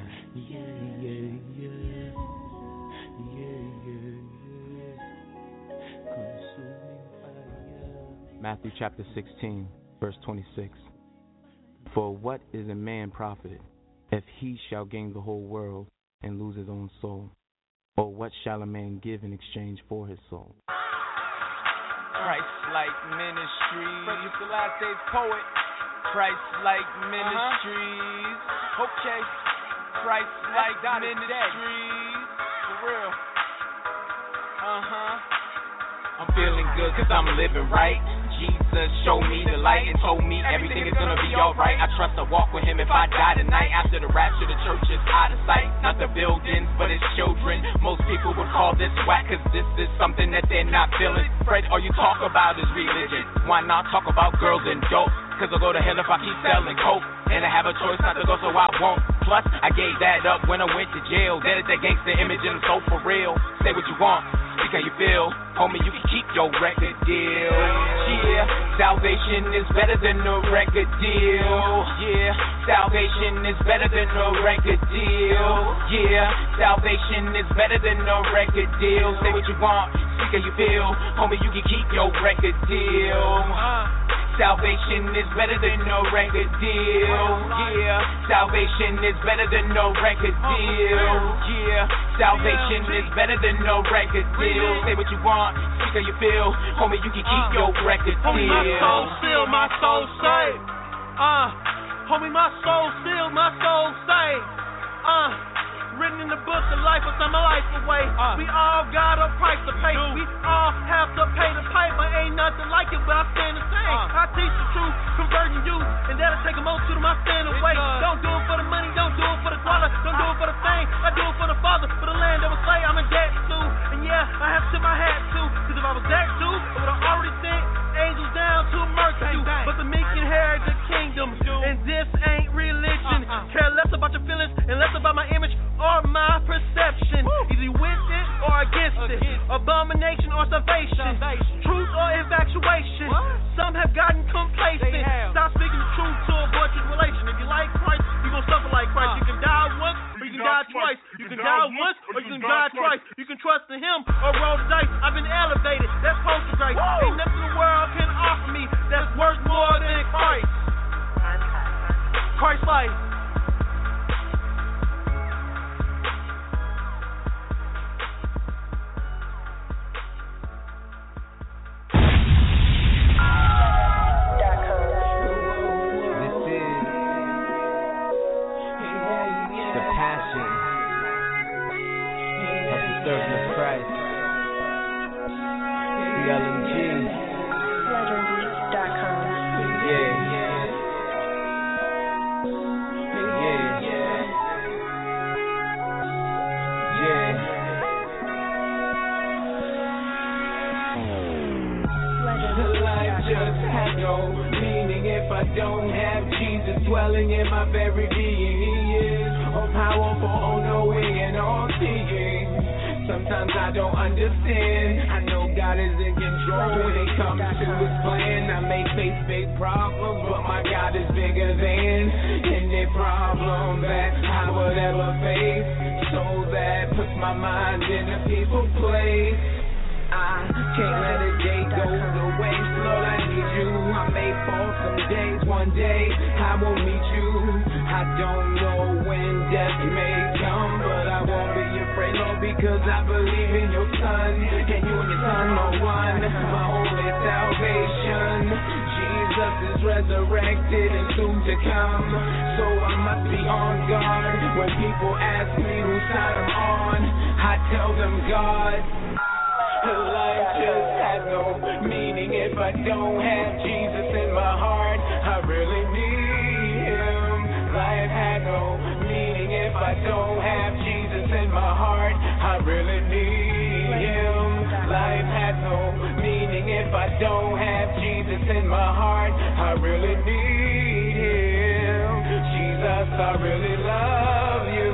[SPEAKER 10] Matthew chapter 16, verse 26. For what is a man profited, if he shall gain the whole world and lose his own soul? Or what shall a man give in exchange for his soul?
[SPEAKER 8] Christ-like Ministries. Frederick Selassie, poet. Christ-like Ministries. Okay. Christ-like Ministries. For real. I'm
[SPEAKER 10] feeling good, cause I'm living right. Jesus showed me the light and told me everything is gonna be alright. I trust I walk with him if I die tonight. After the rapture, the church is out of sight. Not the buildings, but its children. Most people would call this whack, cause this is something that they're not feeling. Fred, all you talk about is religion. Why not talk about girls and dope? Cause I'll go to hell if I keep selling coke. And I have a choice not to go, so I won't. Plus, I gave that up when I went to jail. That is that gangster image and I'm so for real. Say what you want, speak how you feel. Homie, you can keep your record deal. Yeah, salvation is better than a record deal. Yeah, salvation is better than a record deal. Yeah, salvation is better than a record deal. Say what you want, speak how you feel. Homie, you can keep your record deal. Salvation is better than no record deal. Yeah, salvation is better than no record deal. Yeah, salvation is better than no record deal. Say what you want, speak how you feel. Homie, you can keep your record deal.
[SPEAKER 12] Homie, my soul sealed, my soul saved. Homie, my soul sealed, my soul saved. Written in the book of life, I turn my life away. We all got a price to pay. We all have to pay the piper. Ain't nothing like it, but I stand the same. I teach the truth, converting you, and that'll take a multitude of my stand away. Don't do it for the money, don't do it for the dollar, don't do it for the fame. I do it for the Father, for the land that was slain. I'm in debt too, and yeah, I have to tip my hat too. Cause if I was that too, I would have already sent angels down to murder you. But the meek inherit the kingdom, and this ain't religion. Care less about your feelings and less about my image or my perception. Either with it or against it. Abomination or salvation. Truth or infatuation. Some have gotten complacent. Stop speaking the truth to avoid tribulation. If you like Christ, you're going to suffer like Christ. You can die once or you can die twice. You can die once or you can die twice. You can trust in him or roll the dice. I've been elevated. That's poster grace. Ain't nothing the world can offer me that's worth more than Christ. Christ life.
[SPEAKER 8] Don't have Jesus dwelling in my very being. He is all powerful, all knowing, and all seeing. Sometimes I don't understand. I know God is in control when it comes to his plan. I may face big problems, but my God is bigger than any problem that I would ever face. So that puts my mind in a peaceful place. I can't let a day go to waste. Lord, I need you. I may fall some days. One day I will meet you. I don't know when death may come, but I won't be afraid, Lord, because I believe in your Son, and you and your Son are one. My only salvation. Jesus is resurrected and soon to come, so I must be on guard. When people ask me whose side I'm on, I tell them God. Life just has no meaning if I don't have Jesus in my heart. I really need him. Life had no meaning if I don't have Jesus in my heart. I really need him. Life had no meaning if I don't have Jesus in my heart. I really need him. Jesus, I really love you.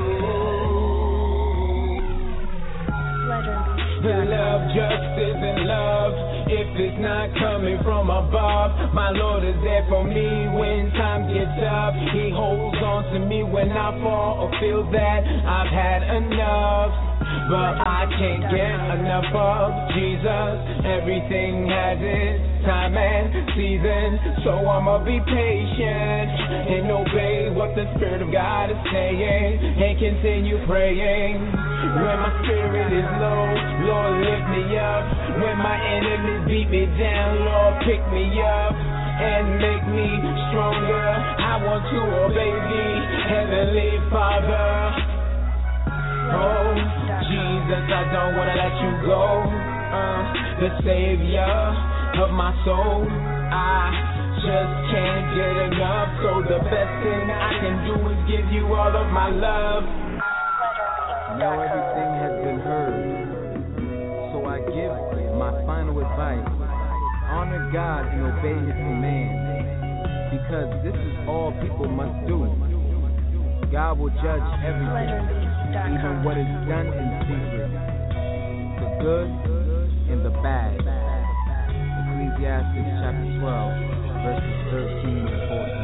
[SPEAKER 8] Love just isn't love if it's not coming from above. My Lord is there for me when times get tough. He holds on to me when I fall or feel that I've had enough. But I can't get enough of Jesus. Everything has its time and season, so I'ma be patient and obey what the Spirit of God is saying, and continue praying. When my spirit is low, Lord, lift me up. When my enemies beat me down, Lord, pick me up and make me stronger. I want to obey thee, Heavenly Father. Oh, Jesus, I don't want to let you go.
[SPEAKER 10] the savior of my soul. I just can't get enough, so the best thing I can do is give you all of my love.
[SPEAKER 9] Now everything has been heard, so I give my final advice. Honor God and obey His commands, because this is all people must do. God will judge everything, even what is done in secret, the good and the bad. Ecclesiastes chapter 12, verses 13 and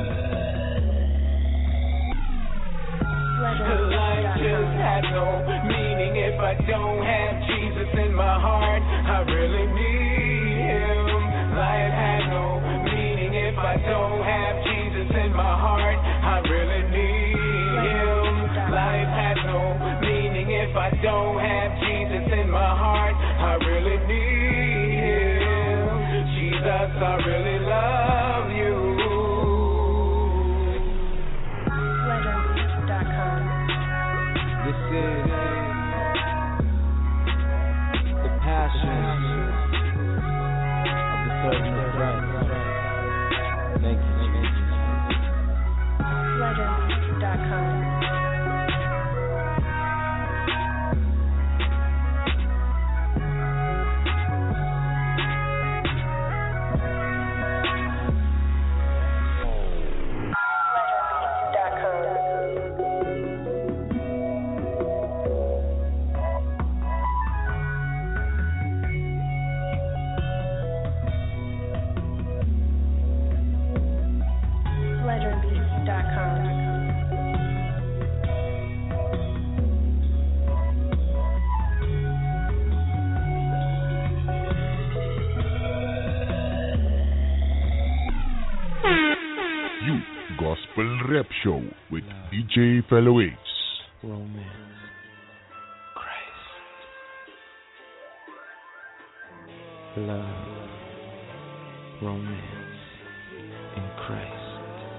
[SPEAKER 9] 14.
[SPEAKER 10] Life just had no meaning if I don't have Jesus in my heart. I really need Him. Life had no meaning if I don't have Jesus in my heart. I really need Him. Life had no meaning if I don't have Jesus in my heart. I really need Him. Jesus, I really love you.
[SPEAKER 9] This is the passion of the servant of Christ. Thank you, Jesus.
[SPEAKER 1] Legends.com.
[SPEAKER 5] Rap Show with DJ Fellow Ace.
[SPEAKER 9] Romance, Christ, love, romance in Christ.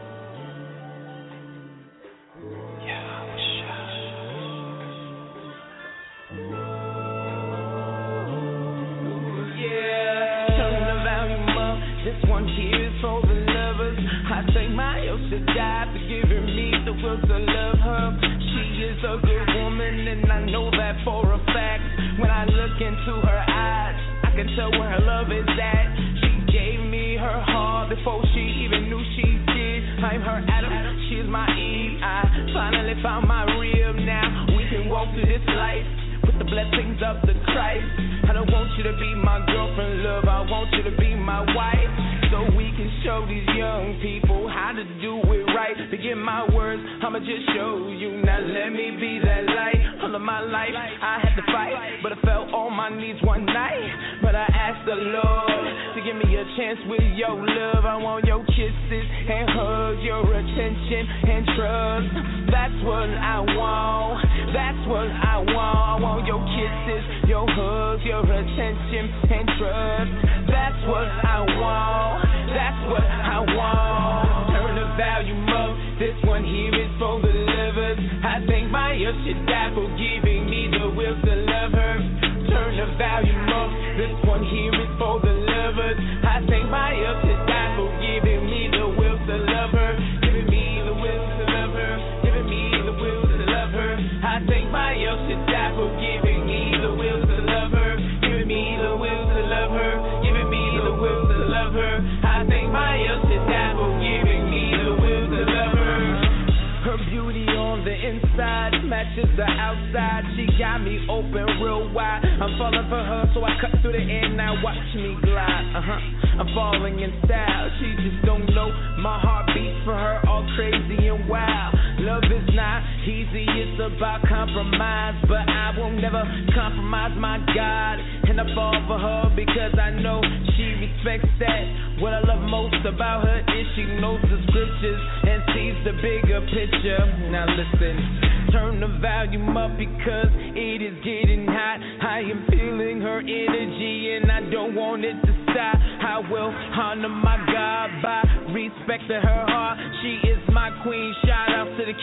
[SPEAKER 10] Turn the volume up. This one here is for the lovers. I thank my El Shaddai for giving me the will to love her. She is a good woman, and I know that for a fact. When I look into her eyes, I can tell where her love is at. She gave me her heart before she even knew she did. I'm her Adam, she is my Eve. I finally found my rib now. We can walk through this life with the blessings of the Christ. I don't want you to be my girlfriend, love. I want you to be my wife, so we can show these young people how to do it right. Begin my words, I'ma just show you. Now let me be that light. All of my life I had to fight, but I fell on my knees one night. But I asked the Lord to give me a chance with your love. I want your kisses and hugs, your attention and trust. That's what I want. That's what I want. I want your kisses, your hugs, your attention and trust. That's what I want. That's what I want. Turn the volume up. This one here is for the lovers. I thank my El Shaddai for giving me the will to love her. Turn the volume up. This one here is for the lovers. I thank my El Shaddai for giving me the will to love her. Giving me the will to love her. Giving me the will to love her. I thank my El Shaddai for giving me the will to love her. Giving me the will to love her. Giving me the will to love her. I thank my El Shaddai for giving me the will to love her. Her beauty on the inside matches the outside. She got me open real wide. I'm falling for her, so I cut through the air. Now watch me glide. I'm falling in style. She just don't know my heart beats for her all crazy and wild. Love is not easy, it's about compromise, but I will never compromise my God. And I fall for her because I know she respects that. What I love most about her is she knows the scriptures and sees the bigger picture. Now listen, turn the volume up because it is getting hot. I am feeling her energy and I don't want it to stop. I will honor my God by respecting her heart. She is my queen. Shout out to the kings. I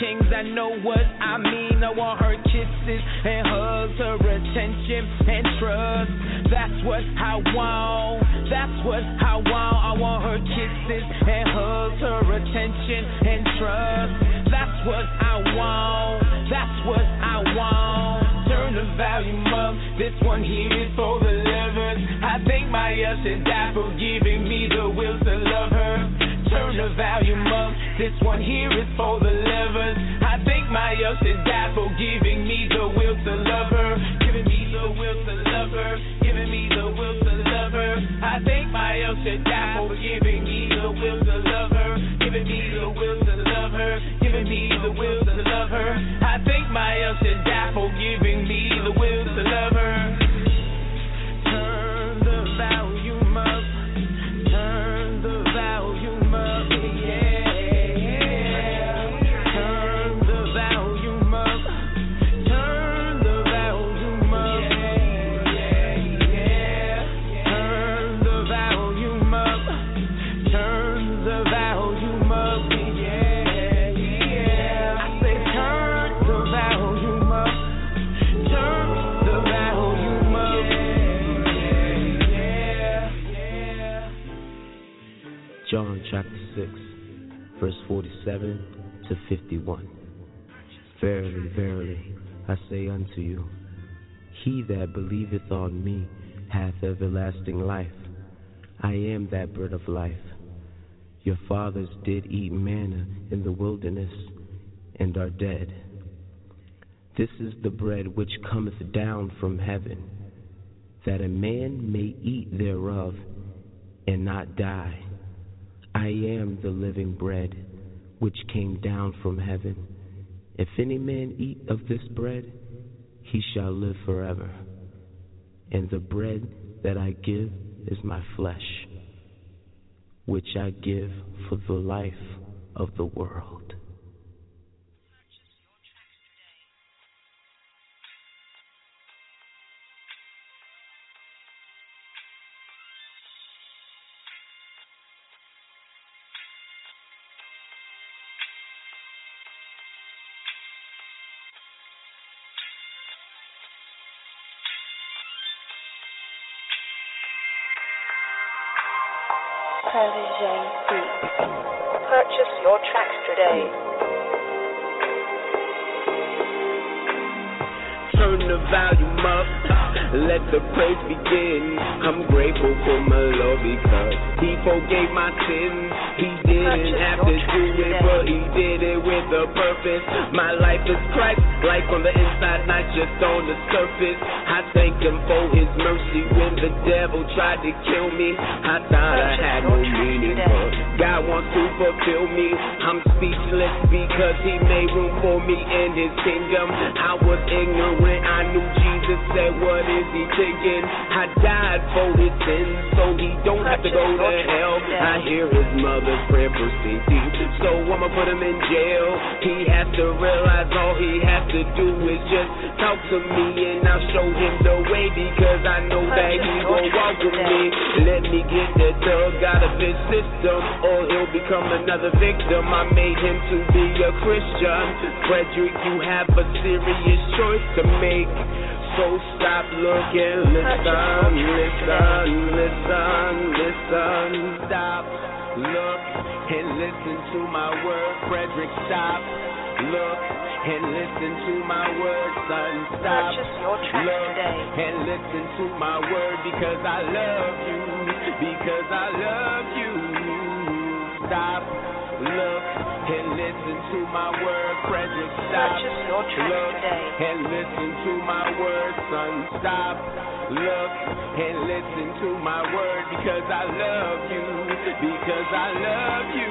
[SPEAKER 10] know what I mean. I want her kisses and hugs, her attention and trust. That's what I want. That's what I want. I want her kisses and hugs, her attention and trust. That's what I want. That's what I want. Turn the volume up. This one here is for the lovers. I thank my El Shaddai for giving me the will to love her. Turn the volume up. This one here is for the lovers. I thank my El Shaddai for giving me the will to love her. Giving me the will to love her. Giving me the will to love her. I thank my El Shaddai for giving me the will to love her. Giving me the will to love her. Giving me the will to love her. I thank my El Shaddai for giving me the will to love her. Turn the volume up. Turn the volume up.
[SPEAKER 9] John chapter 6, verse 47 to 51. Verily, verily, I say unto you, he that believeth on me hath everlasting life. I am that bread of life. Your fathers did eat manna in the wilderness, and are dead. This is the bread which cometh down from heaven, that a man may eat thereof, and not die. I am the living bread which came down from heaven. If any man eat of this bread, he shall live forever. And the bread that I give is my flesh, which I give for the life of the world.
[SPEAKER 13] Purchase your tracks today.
[SPEAKER 10] Turn the volume up, let the praise begin. I'm grateful for my Lord because he forgave my sins. He didn't have to do it, but he did it with a purpose. My life is Christ, life on the inside, not just on the surface. I thank him for his mercy when the devil tried to kill me. I thought I had no meaning, but God wants to fulfill me. I'm speechless because he made room for me in his kingdom. I was ignorant, I knew Jesus said, what is he thinking? I died for his sins, so he don't have to go to hell. I hear his mother's prayer for safety, so I'ma put him in jail. He has to realize all he has to do is just talk to me, and I'll show him the way, because I know that he will walk with me. Let me get the thug out of his system, or he'll become another victim. I made him to be a Christian. Frederick, you have a serious choice to make. So stop, look, and listen, listen, listen, listen. Stop, look, and listen to my word. Frederick, stop, look, and listen to my word. Son, stop, look, and listen to my word, because I love you, because I love you. Stop, look, and listen to my word. Frederick, stop, look, and listen to my word. Son, stop, look, and listen to my word, because I love you, because I love you.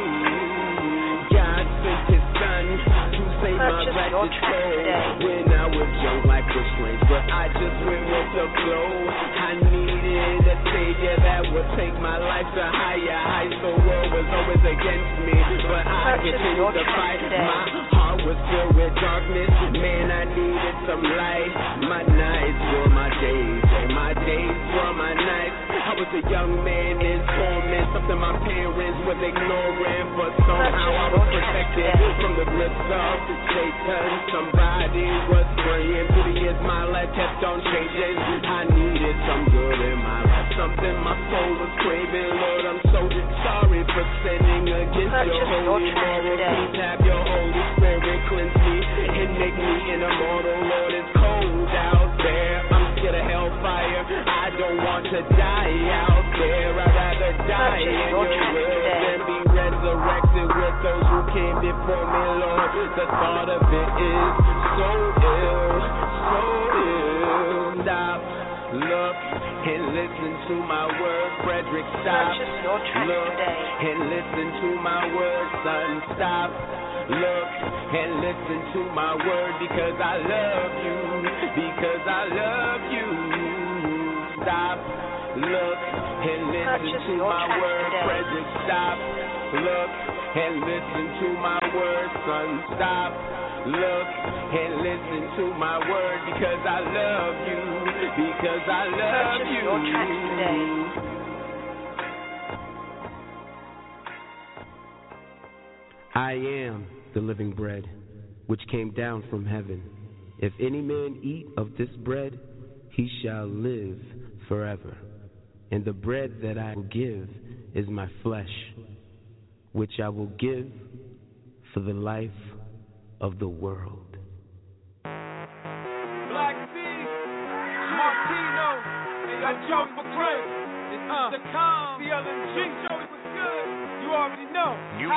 [SPEAKER 10] God sent his son to save my wretched soul. When I was young like a strange, but I just went with the flow. I needed a savior that would take my life to higher heights. The world was always against me, but I continued to fight. My heart was filled with darkness. Man, I needed some light. My nights were my days, and my days were my nights. I I was a young man in torment, something my parents was ignoring, but somehow I was protected from the grips of Satan. Somebody was praying through the years, my life kept on changing. I needed some good in my life, something my soul was craving. Lord, I'm so sorry for sinning against your holy moral. Please have your Holy Spirit cleanse me and make me an immortal. Lord, it's cold out there, I'm scared of hellfire. I don't want to die out there. I'd rather die in your will than be resurrected with those who came before me, Lord. The thought of it is so ill, so ill. Stop, look, and listen to my word, Frederick. Stop, look, and listen to my word, son. Stop, look, and listen to my word, because I love you, because I love you. Stop, look, and listen to my word, Frederick. Stop, look, and listen to my word, son. Stop, look, and listen to my word, because I love you, because I love you.
[SPEAKER 9] I am the living bread, which came down from heaven. If any man eat of this bread, he shall live forever. And the bread that I will give is my flesh, which I will give for the life of the world.
[SPEAKER 12] Black C, Martino, and I jump for Chris. It's the calm, CLNG. Joey was good. You already know.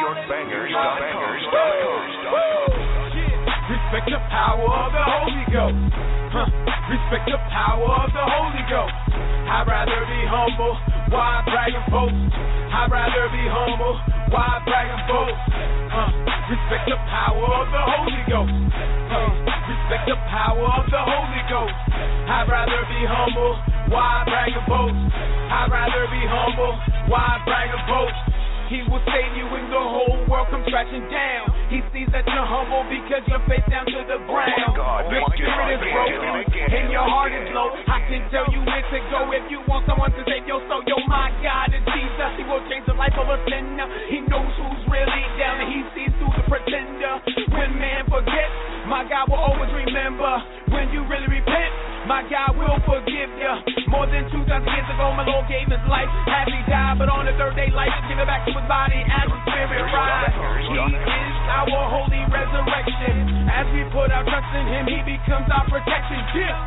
[SPEAKER 8] NewYorkBangers.com. Respect the power of the Holy Ghost. Respect the power of the Holy Ghost. I'd rather be humble, why brag and boast? I'd rather be humble, why brag and boast? Respect the power of the Holy Ghost. Respect the power of the Holy Ghost. I'd rather be humble, why brag and boast? I'd rather be humble, why brag and boast? He will save you when the whole world comes crashing down. He sees that you're humble because you're face down to the ground. Your spirit is broken and your heart is low. I can tell you where to go if you want someone to save your soul. Yo, my God is Jesus. He will change the life of a sinner. He knows who's really down and he sees through the pretender. When man forgets, my God will always remember. When you really repent, my God will forgive you. More than 2,000 years ago, my Lord gave his life. Had he died, but on the third day, life is given back to his body as the Spirit rise. He is our holy resurrection. As we put our trust in him, he becomes our protection.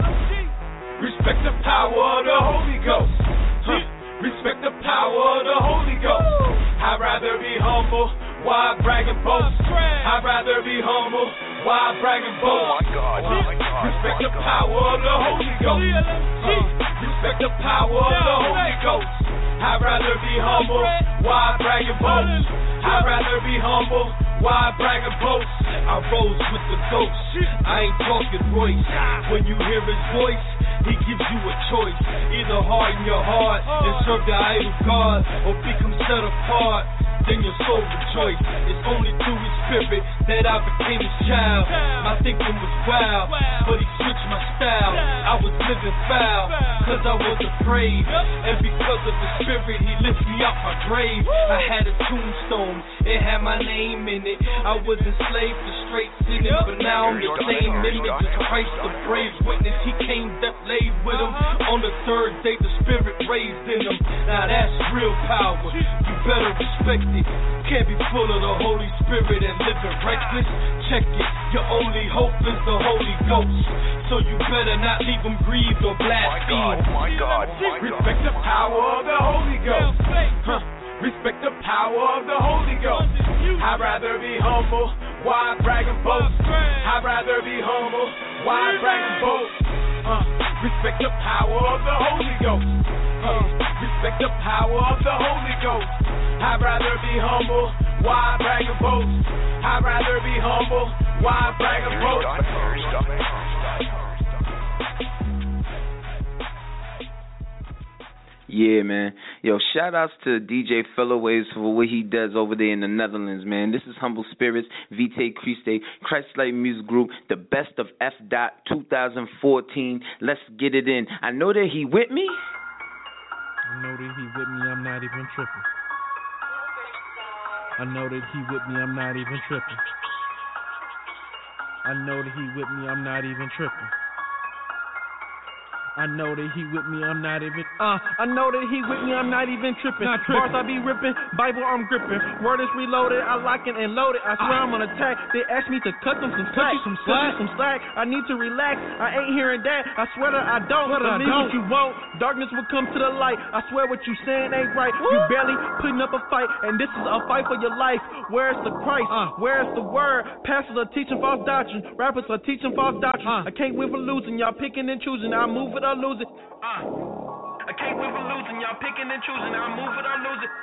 [SPEAKER 8] Respect the power of the Holy Ghost. Respect the power of the Holy Ghost. I'd rather be humble, why brag and boast? I'd rather be humble, why brag and boast? Respect the power of the Holy Ghost. Respect the power of the Holy Ghost. I'd rather be humble, why brag and boast? I'd rather be humble, why brag and boast? I rose with the ghost, I ain't talking Royce. When you hear his voice, he gives you a choice. Either harden your heart and serve the idol God, or become set apart, then your soul rejoice. It's only through his spirit that I became his child. My thinking was wild, but he switched my style. I was living foul, cause I was afraid. And because of the spirit, he lifted me out my grave. I had a tombstone, it had my name in it. I was enslaved to straight sinning, but now I'm the same image as Christ, the brave witness. He came that laid with him. On the third day, the spirit raised in him. Now that's real power, you better respect it. Can't be full of the Holy Spirit and living reckless. Check it, your only hope is the Holy Ghost. So you better not leave him grieved or blaspheme. My God. Respect the power of the Holy Ghost. Respect the power of the Holy Ghost. I'd rather be humble, why brag and boast? I'd rather be humble, why brag and boast? Respect the power of the Holy Ghost. Respect the power of the Holy Ghost. I'd rather be humble, why brag and boast? I'd rather be humble, why brag and boast?
[SPEAKER 6] Yeah, man. Yo, shout outs to DJ Felloways for what he does over there in the Netherlands, man. This is Humble Spirits, Vitae Christe, Christ-like Music Group, the best of F. 2014. Let's get it in. I know that he with me.
[SPEAKER 14] I know that
[SPEAKER 12] he with me, I'm not even tripping. I know that he with me, I'm not even tripping. I know that he with me, I'm not even tripping. I know that he with me, I'm not even I know that he with me, I'm not even tripping. Bars I be ripping, Bible I'm gripping. Word is reloaded, I lock it and load it. I swear I'm on attack. They asked me to cut them some slack. I need to relax. I ain't hearing that. I swear that I don't. Believe what you want. Darkness will come to the light. I swear what you saying ain't right. You barely putting up a fight, and this is a fight for your life. Where's the Christ? Where's the word? Pastors are teaching false doctrine. Rappers are teaching false doctrine. I can't win for losing. Y'all picking and choosing. I move it or lose it. I can't win for losing. Y'all picking and choosing. I move it or lose it.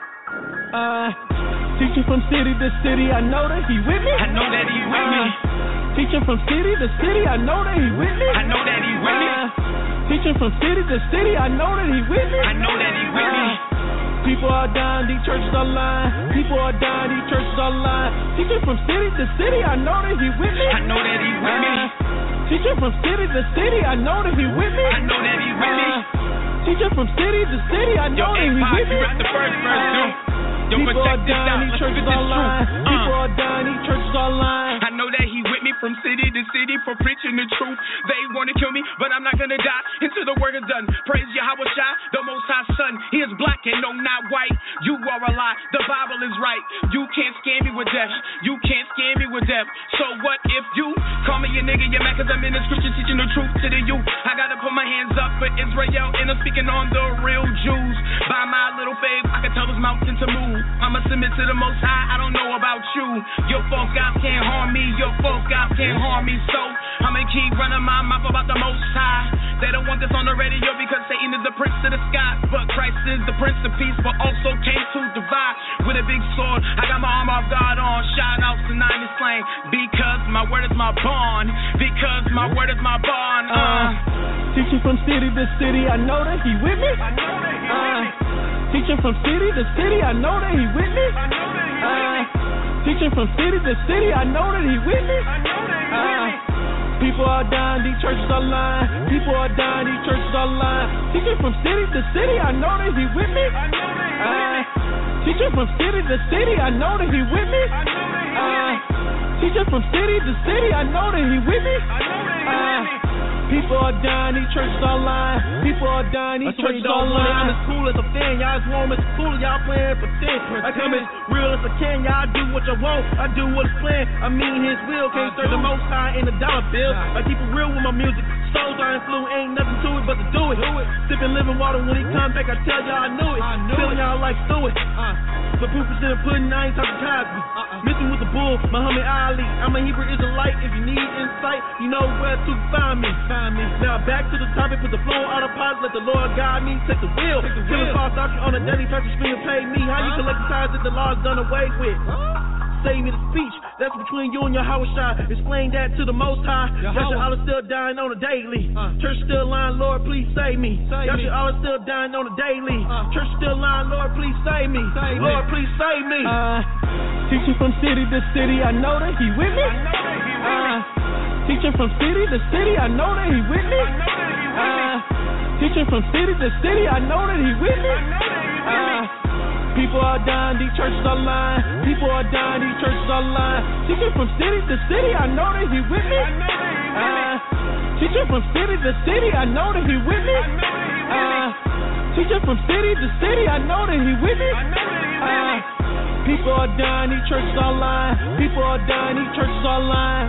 [SPEAKER 12] Teaching from city to city. I know that he with me.
[SPEAKER 11] I know that he with me.
[SPEAKER 12] Teaching from city to city. I know that he with me.
[SPEAKER 11] I know that he with me.
[SPEAKER 12] Teaching from city to city. I know that he with me.
[SPEAKER 11] I know that he with me.
[SPEAKER 12] People are dying, these churches are lying. People are dying, these churches are lying. Teaching from city to city, I know that he with me.
[SPEAKER 11] I know that he with me.
[SPEAKER 12] Teaching from city to city, I know that he with me.
[SPEAKER 11] I know that he with me.
[SPEAKER 12] Teaching from city to city, I know that he with me.
[SPEAKER 11] The first verse,
[SPEAKER 12] people are dying, these churches are lying. People are dying, these churches are lying.
[SPEAKER 11] I know that he with me from city to city for preaching the truth. They want to kill me, but I'm not gonna die until the work is done. Praise Yahweh Shai, the Most High Son. He is black and no, not white. You are a lie. The Bible is right. You can't scare me with death. You can't scare me with death. So what if you call me a nigga? You're mad 'cause I'm in the scripture teaching the truth to the youth. I gotta put my hands up for Israel and I'm speaking on the real Jews. By my little faith, I can tell this mountain to move. I'ma submit to the Most High. I don't know about you. Your false gods can't harm me. Your false gods can't harm me. So I'ma keep running my mouth about the Most High. They don't want this on the radio because Satan is the prince of the sky, but Christ is the Prince of Peace, but also came to divide with a big sword. I got my armor of God on. Shout out to 90 Slang because my word is my bond. Because my word is my bond.
[SPEAKER 12] Teaching from city to city, I know that he with me.
[SPEAKER 11] I know that he with me.
[SPEAKER 12] Teaching from city to city, I know that he with me.
[SPEAKER 11] I know that he with me.
[SPEAKER 12] Teaching from city to city, I know that he with me.
[SPEAKER 11] I know that he with me.
[SPEAKER 12] People are dying, these churches are lying. People are dying, these churches are lying. Teaching from city to city, I know that he with me.
[SPEAKER 11] I know that he with me.
[SPEAKER 12] Teaching from city to city, I know that he with me.
[SPEAKER 11] I know that he with me.
[SPEAKER 12] Teaching from city to city, I know that he with me.
[SPEAKER 11] I know that he with me.
[SPEAKER 12] People are dying, these churches are lying. People are dying, these churches are lying. I'm as cool as a fan, y'all as warm as cool, y'all playing pretend. I come as real as I can, y'all do what you want, I do what's planned. I mean his will, can't serve the Most High in the dollar bill. I keep it real with my music, souls are in flu, ain't nothing to it but to do it. Sipping living water when he come back, I tell y'all I knew it. Feeling y'all like Stewart. The proof is in the pudding, I ain't talking Cosby. Missing with the bull, Muhammad Ali. I'm a Hebrew Israelite, if you need insight, you know where to find me. Now back to the topic, put the flow out of pods, let the Lord guide me, take the wheel. Killing false doctrine on a daily practice, screen pay me. How you collect the ties that the law's done away with? Save me the speech, that's between you and your Yahweh Shai. Explain that to the Most High. Yahshua Allah still dying on a daily. Church still lying, Lord, please save me. Yahshua Allah still dying on a daily. Church still lying, Lord, please save me. Lord, please save me. Teaching from city to city, I know that he with me.
[SPEAKER 11] I know that he with me.
[SPEAKER 12] Teaching from city to city, I know that he with me.
[SPEAKER 11] I know that he with me.
[SPEAKER 12] Teaching from city to city, I know that he with me.
[SPEAKER 11] I know that he with me.
[SPEAKER 12] People are dying, these churches are lying. People are dying, these churches are lying. Teaching from city to city, I know that he with me.
[SPEAKER 11] I know that he with me.
[SPEAKER 12] Teaching from city to city, I know that he with me.
[SPEAKER 11] I know that he with me.
[SPEAKER 12] Teaching from city to city, I know that he with me.
[SPEAKER 11] I know that he with me.
[SPEAKER 12] People are dying, these churches are lying. People are dying, these churches are lying.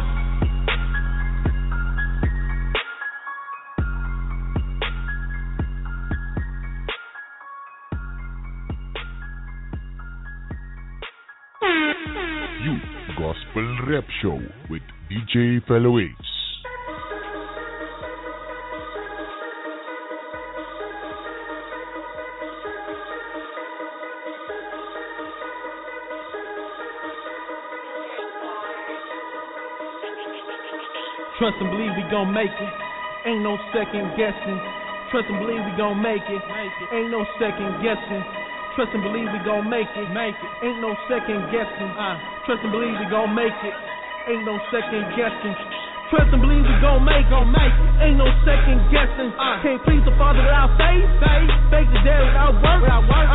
[SPEAKER 5] Youth Gospel Rap Show with DJ Fellow Ace.
[SPEAKER 12] Trust and believe we gon' make it. Ain't no second guessing. Trust and believe we gon' make it. Ain't no second guessing. Trust and believe we gon' make it. Ain't no second guessing. Trust and believe we gon' make it. Ain't no second guessing. Trust and believe we gon' make it. Ain't no second guessing. Can't please the Father without faith. Faith is dead without work.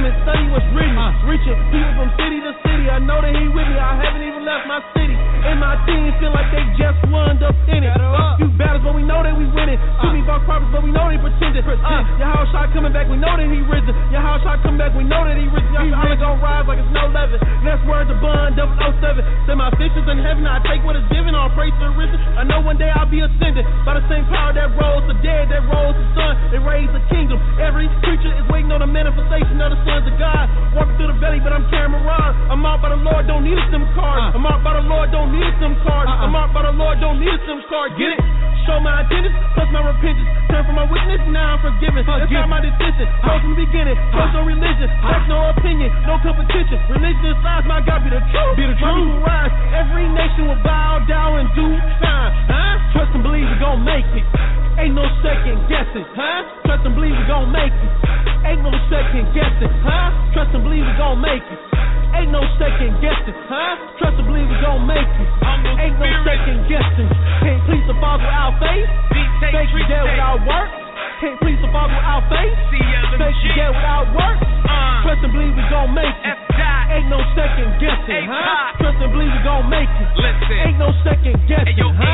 [SPEAKER 12] and study what's written. Reaching people from city to city. I know that he with me. I haven't even left my city. And my team feel like they just won up in it. Few battles, but we know that we winning. Too many false prophets, but we know they pretending. Your house shot coming back, we know that he risen. Your house shot coming back, we know that he risen. Your house gonna rise like it's no leather. That's word to Bun 007. Say my fishes in heaven, I take what is given. All praise to the risen. I know one day I'll be ascended by the same power that rose the dead, that rose the sun, and raised the kingdom. Every creature is waiting on the manifestation of the sons of God. Walking through the valley, but I'm carrying a rod. I'm out by the Lord, don't need a SIM card. I'm out by the Lord, don't need a SIM card. I'm out by the Lord, don't need a SIM card. Get it? Show my attendance, plus my repentance. Turn from my witness, now I'm forgiven. That's not my decision. Close from the beginning. Close no religion. That's no opinion. No competition. Religion aside, my God be the truth. Be the truth. My people rise. Every nation will bow down in due time. Trust and believe we're gonna make it. Ain't no second guessing. Trust and believe we're gonna make it. Ain't no second guessing. Trust and believe we're gonna make it. Ain't no second guessing, Trust and believe we're gonna make it. Ain't no second guessing. Can't please the Father without faith. Faith is dead without work. Can't please the Father without faith. Faith is dead without work. Trust and believe we're gonna make it. Ain't no second guessing, Trust and believe we're gonna make it.
[SPEAKER 14] Listen.
[SPEAKER 12] Ain't no second guessing,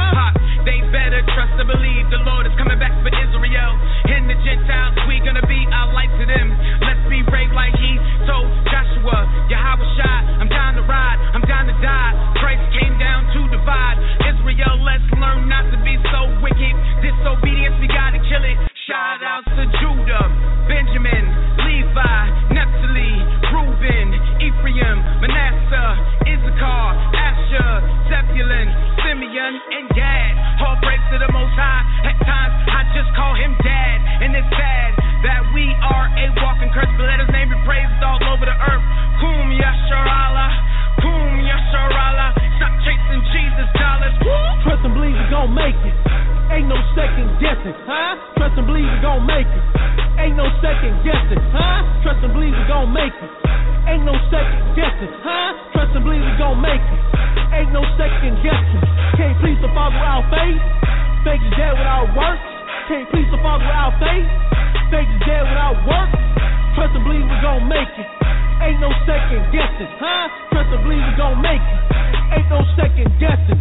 [SPEAKER 14] They better trust and believe the Lord is coming back for Israel. And the Gentiles, we gonna be our light to them. Let's be brave like he told Joshua. Yahweh Shai, I'm down to ride, I'm down to die. Christ came down to divide Israel. Let's learn not to be so wicked. Disobedience, we gotta kill it. Shout outs to Judah, Benjamin, Levi, Naphtali, Reuben, Ephraim, Manasseh, Issachar, Asher, Zebulun, Simeon, and Gad. All praise to the Most High. At times I just call him Dad, and it's sad that we are a walking curse, but let his name be praised all over the earth. Kum Yasharala, Kum Yasharala. Stop chasing Jesus dollars.
[SPEAKER 12] Trust and believe we're gonna make it. Ain't no second guessing, Trust and believe we're gonna make it. Ain't no second guessing, Trust and believe we're gonna make it. Ain't no second guessing, Trust and believe we're gonna make it. Ain't no second guessing. Can't please the Father without faith. Faith is dead without work. Can't please the Father without faith. Faith is dead without work. Trust and believe we're gonna make it. Ain't no second guessing, Trust and believe we're gonna make it. Ain't no second guessing,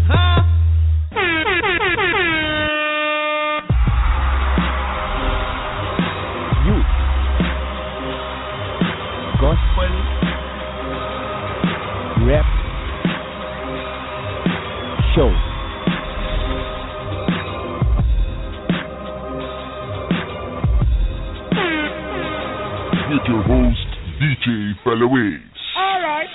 [SPEAKER 15] Youth Gospel Rap Show.
[SPEAKER 5] With your host, DJ Feloways.
[SPEAKER 12] All right.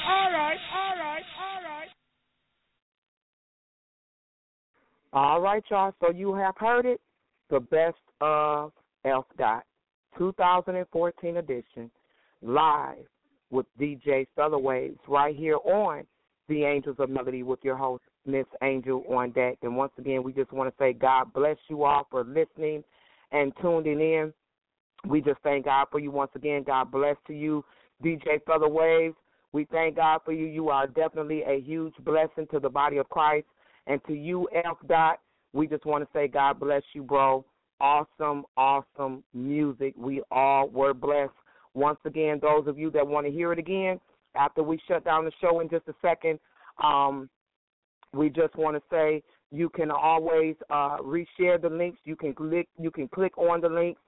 [SPEAKER 4] All right, y'all. So you have heard it. The best of Elf Dot, 2014 edition, live with DJ Feloways right here on The Angels of Melody with your host, Miss Angel on deck. And once again, we just want to say God bless you all for listening and tuning in. We just thank God for you once again. God bless to you, DJ Feloways. We thank God for you. You are definitely a huge blessing to the body of Christ. And to you, Elf Dot, we just want to say God bless you, bro. Awesome, awesome music. We all were blessed. Once again, those of you that want to hear it again, after we shut down the show in just a second, we just want to say you can always reshare the links. You can click on the links.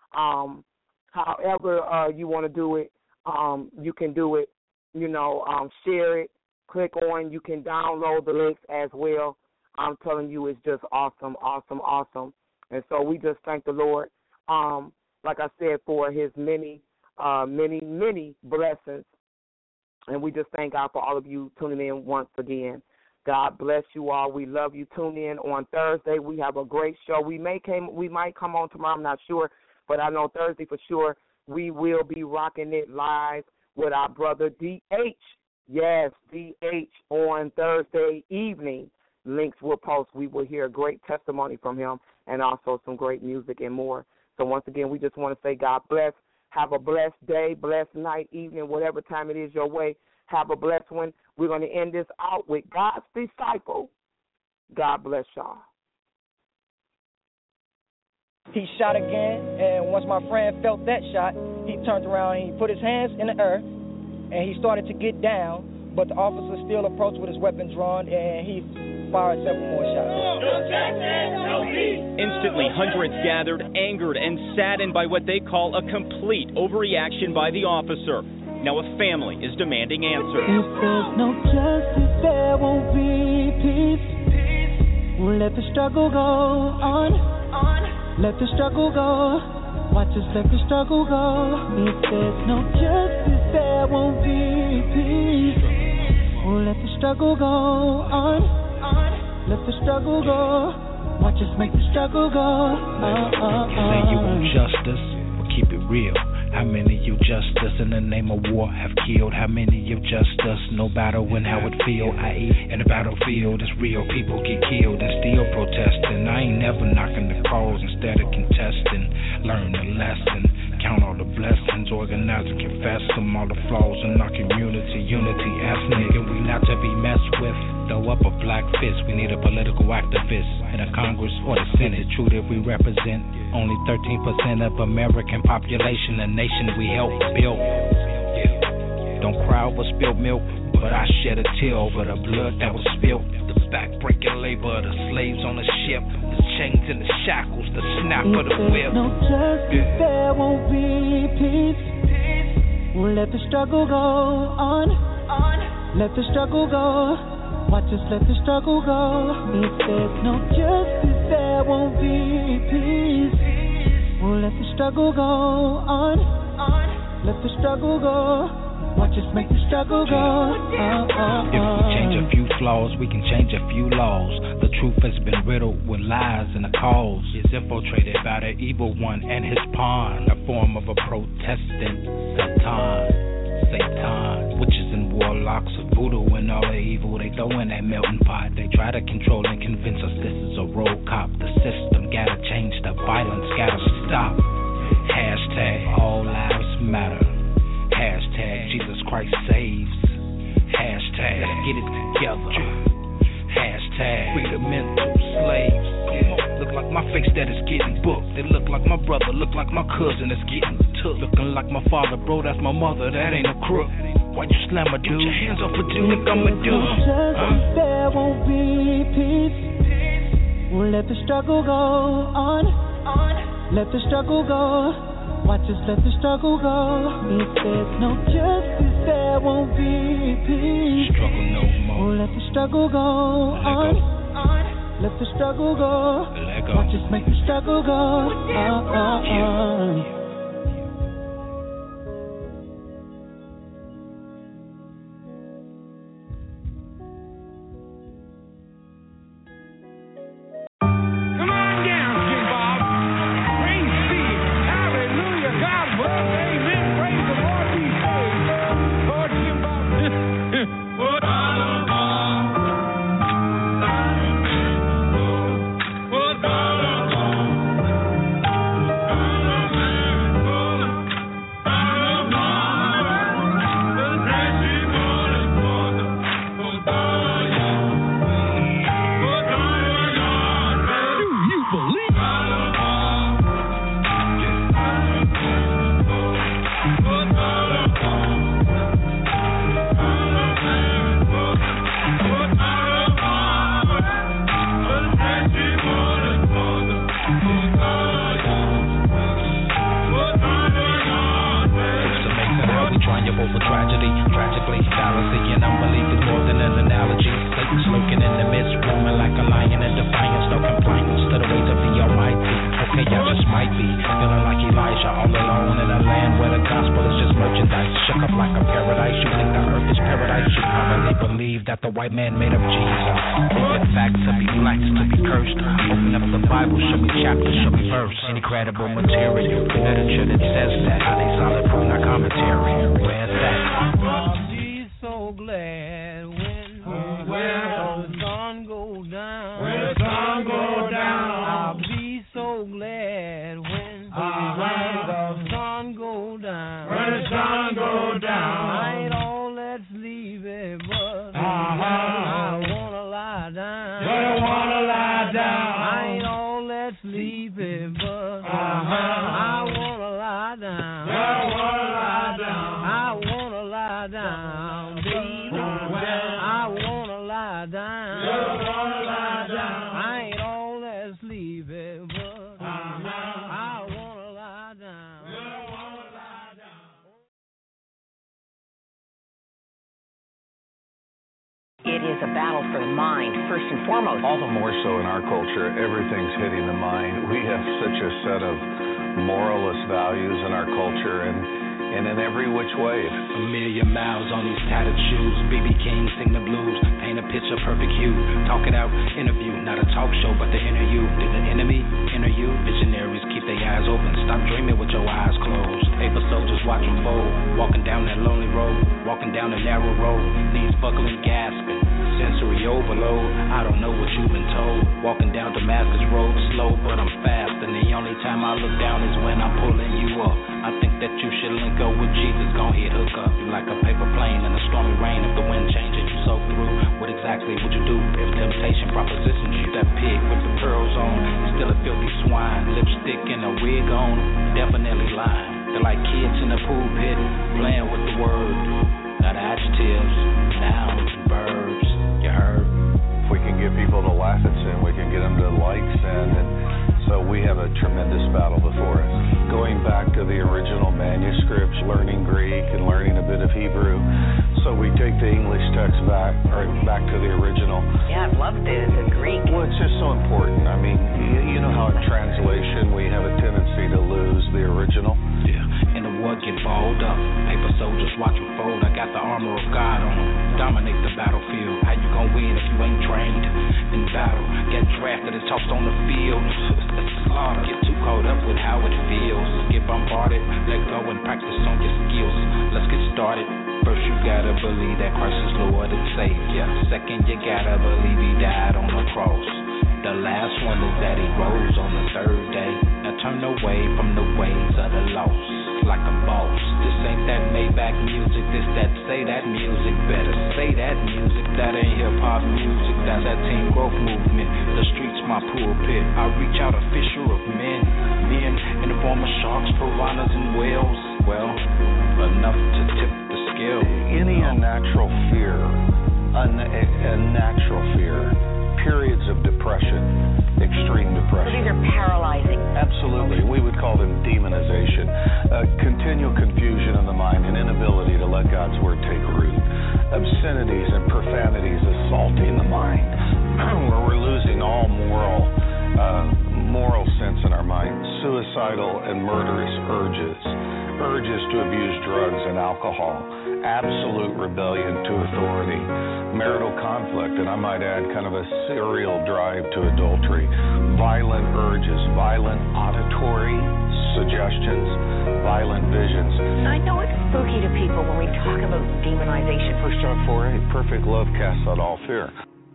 [SPEAKER 4] However you want to do it, you can do it. Share it. Click on. You can download the links as well. I'm telling you, it's just awesome, awesome, awesome. And so we just thank the Lord, like I said, for his many blessings. And we just thank God for all of you tuning in once again. God bless you all. We love you. Tune in on Thursday. We have a great show. We might come on tomorrow. I'm not sure, but I know Thursday for sure we will be rocking it live with our brother D.H. Yes, D.H. on Thursday evening. Links will post. We will hear a great testimony from him and also some great music and more. So once again, we just want to say God bless. Have a blessed day, blessed night, evening, whatever time it is your way. Have a blessed one. We're going to end this out with God's Disciple. God bless y'all.
[SPEAKER 16] He shot again, and once my friend felt that shot, he turned around and he put his hands in the earth, and he started to get down, but the officer still approached with his weapon drawn, and he fired several more shots.
[SPEAKER 17] Instantly, hundreds gathered, angered and saddened by what they call a complete overreaction by the officer. Now a family is demanding answers.
[SPEAKER 3] If there's no justice, there won't be peace. We'll let the struggle go on. Let the struggle go. Watch us let the struggle go. If there's no justice, there won't be peace. We'll let the struggle go on. Let the struggle go. Watch us make the struggle go.
[SPEAKER 18] Say you want justice, but keep it real. How many you justice in the name of war have killed? How many you justice? No battle when how it feel, i.e. in the battlefield it's real. People get killed and still protesting. I ain't never knocking the cause instead of contesting. Learn the lesson, count all the blessings, organize and confess them, all the flaws in our community. Unity as nigga, we not to be messed with. Throw up a black fist, we need a political activist in a Congress or the Senate. True that we represent only 13% of American population, a nation we help build. Yeah. Don't cry over spilled milk, but I shed a tear over the blood that was spilled. The back-breaking labor of the slaves on the ship, the chains and the shackles, the snap of the whip.
[SPEAKER 3] If there's no justice, there won't be peace. We'll let the struggle go on. Let the struggle go. Watch us let the struggle go. If there's no justice, there won't be peace. We'll let the struggle go on. Let the struggle go. Watch us make the struggle go.
[SPEAKER 18] If we change a few flaws, we can change a few laws. The truth has been riddled with lies, and the cause is infiltrated by the evil one and his pawn, a form of a Protestant Satan, witches and warlocks of voodoo and all the evil they throw in that melting pot. They try to control and convince us this is a road cop. The system gotta change, the violence gotta stop. Hashtag all lives matter. Hashtag Jesus Christ saves. Hashtag get it together. Hashtag free the mental slaves. Look like my face that is getting booked. They look like my brother, look like my cousin that's getting took. Looking like my father, bro, that's my mother, that ain't a crook. Why you slam a dude? Get your hands off what you think I'ma do?
[SPEAKER 3] There won't be peace. We'll let the struggle go on. Let the struggle go. Watch us let the struggle go. If there's no justice, there won't be peace.
[SPEAKER 18] Struggle no more.
[SPEAKER 3] We'll let the struggle go on. Let the struggle go. Watch us make the struggle go.
[SPEAKER 18] Incredible material, literature that says that. How they solid proof, not commentary. Where's that?
[SPEAKER 19] I'll be so glad when the sun goes down. When the sun goes down. I'll be so glad when the sun goes down. When the sun goes down. I ain't all that sleepy, but I wanna lie down. You wanna lie down. I ain't all that sleepy, but lie down, baby. I wanna lie down. I ain't all that sleepy, but I wanna lie down.
[SPEAKER 20] It is a battle for the mind, first and foremost.
[SPEAKER 21] All the more so in our culture, everything's hitting the mind. We have such a set of moralist values in our culture, and in every which way.
[SPEAKER 18] A million miles on these tattered shoes. B.B. King sing the blues, paint a picture perfect hue. Talk it out, interview, not a talk show, but the interview. Did the enemy enter you? Visionaries keep their eyes open. Stop dreaming with your eyes closed. Paper soldiers watch them fold. Walking down that lonely road, walking down the narrow road. Knees buckling, gasping. Sensory overload. I don't know what you've been told. Walking down Damascus Road, slow, but I'm fast. And the only time I look down is when I'm pulling you up. I think that you should link up with Jesus. Gon' hit hook up. You like a paper plane in a stormy rain. If the wind changes, you soak through. What exactly would you do if temptation propositions you? That pig with the pearls on, still a filthy swine. Lipstick and a wig on, definitely lying. They're like kids in a pool pit, playing with the word. Not adjectives, nouns and verbs. You heard?
[SPEAKER 21] If we can get people to laugh at sin, we can get them to like sin, and so we have a tremendous battle before us. Going back to the original manuscripts, learning Greek and learning a bit of Hebrew, so we take the English text back to the original.
[SPEAKER 20] Yeah, I'd love the Greek.
[SPEAKER 21] Well, it's just so important. I mean, you know how in translation we have a tendency to lose the original?
[SPEAKER 18] Yeah, and the war get balled up. Paper soldiers watch them fold. I got the armor of God on. Dominate the battlefield. How you gonna win if you ain't trained in battle? Get drafted and tossed on the field. Slaughter. Get too caught up with how it feels. Get bombarded, let go and practice on your skills. Let's get started. First you gotta believe that Christ is Lord and Savior. Second you gotta believe He died on the cross. The last one is that He rose on the third day. Now turn away from the ways of the lost. Like a boss. This ain't that Maybach music. This that say that music. Better say that music. That ain't hip hop music. That's that team growth movement. The streets my pulpit. I reach out a fisher of men. Men in the form of sharks, piranhas, and whales. Well, enough to tip the scale.
[SPEAKER 21] Any unnatural fear, periods of depression, extreme depression.
[SPEAKER 20] So these are paralyzing.
[SPEAKER 21] Absolutely. We would call them demonization. Continual confusion in the mind, and inability to let God's word take root. Obscenities and profanities assaulting the mind, where we're losing all moral sense in our mind. Suicidal and murderous urges to abuse drugs and alcohol. Absolute rebellion to authority, marital conflict, and I might add kind of a serial drive to adultery, violent urges, violent auditory suggestions, violent visions.
[SPEAKER 20] I know it's spooky to people when we talk about demonization.
[SPEAKER 21] 1 John 4:8, perfect love casts out all fear.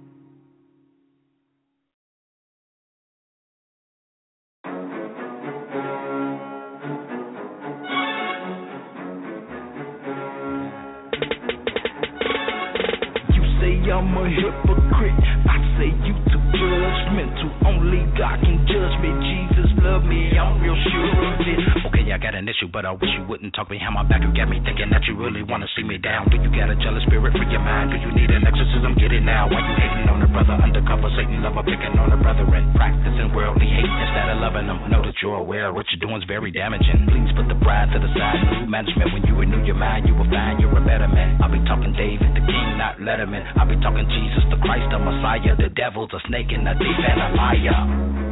[SPEAKER 22] I'm a hypocrite. I say you too judgmental. Only God can judge me. Jesus love me. I'm real sure of it.
[SPEAKER 18] Okay, I got an issue, but I wish you wouldn't talk behind my back. You got me thinking that you really want to see me down. Do you got a jealous spirit for your mind? Do you need an exorcism? Get it now. Why you hating on the brother? Undercover Satan lover, picking on the brethren. Practicing worldly hate instead of loving them. Know that you're aware what you're doing is very damaging. Please put the pride to the side. New management. When you renew your mind, you will find you're a better man. I'll be talking David, the king, not Letterman. I'll be talking Jesus, the Christ, the Messiah. The devil's a snake and a thief and a liar.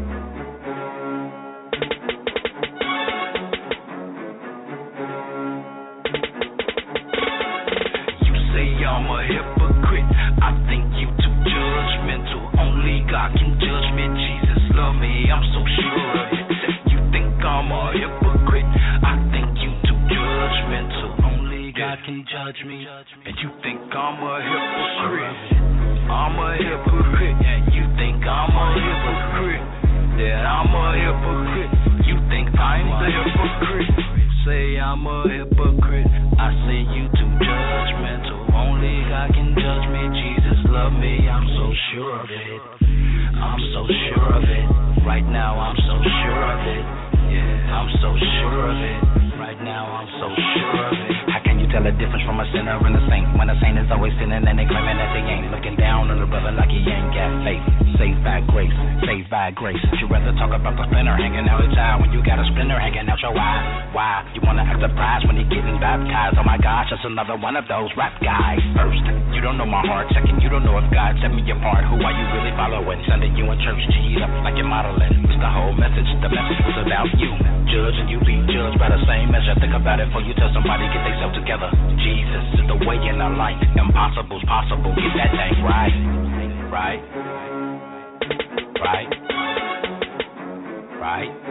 [SPEAKER 22] I'm a hypocrite. I think you too judgmental. Only God can judge me. Jesus love me. I'm so sure of it. You think I'm a hypocrite. I think you too judgmental. Only God can judge me. And you think I'm a hypocrite. I'm a hypocrite. And you think I'm a hypocrite. Yeah, I'm a hypocrite. You think I'm a hypocrite. Say I'm a hypocrite. I say you too judgmental. Only God can judge me. Jesus love me. I'm so sure of it. I'm so sure of it. Right now I'm so sure of it. Yeah, I'm so sure of it. Right now I'm so sure of it.
[SPEAKER 18] How can you tell the difference from a sinner and a saint? When a saint is always sinning and they claiming that they ain't. Looking down on the brother like he ain't got faith. Saved by grace, saved by grace. You rather talk about the splinter hanging out his eye when you got a splinter hanging out your eye. Why? You wanna act surprised when he getting baptized? Oh my gosh, that's another one of those rap guys. First, you don't know my heart. Second, you don't know if God set me apart. Who are you really following? Sending you in church cheat up like you're modeling. It's the whole message. The message was about you. Judge and you be judged by the same measure. Think about it before you tell somebody get themselves together. Jesus is the way in our life. Impossible's possible. Get that thing right. Right. Right. Right.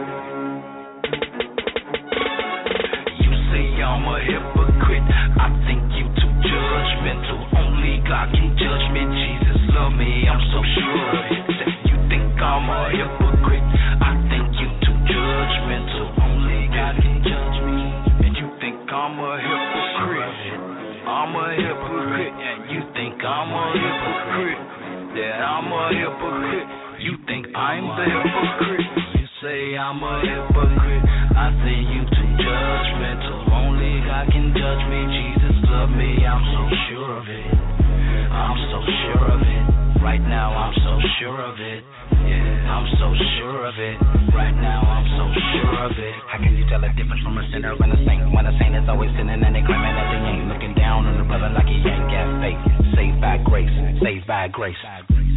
[SPEAKER 18] You say I'm a hypocrite. I think you too judgmental. Only God can judge me. Jesus love me. I'm so sure of it. You think I'm a hypocrite. I think you too judgmental. Only God can judge me. And you think I'm a hypocrite. I'm a hypocrite. And you think I'm a hypocrite. That I'm a hypocrite. You think I'm the hypocrite. You say I'm a hypocrite. I say you too judgmental. Only God can judge me. Jesus love me. I'm so sure of it. I'm so sure of it. Right now I'm so sure of it. Yeah, I'm so sure of it. Right now I'm so sure of it. How can you tell a difference from a sinner and a saint? When a saint is always sinning and they claiming that they ain't. Looking down on the brother like he ain't got faith. Saved by grace. Saved by grace.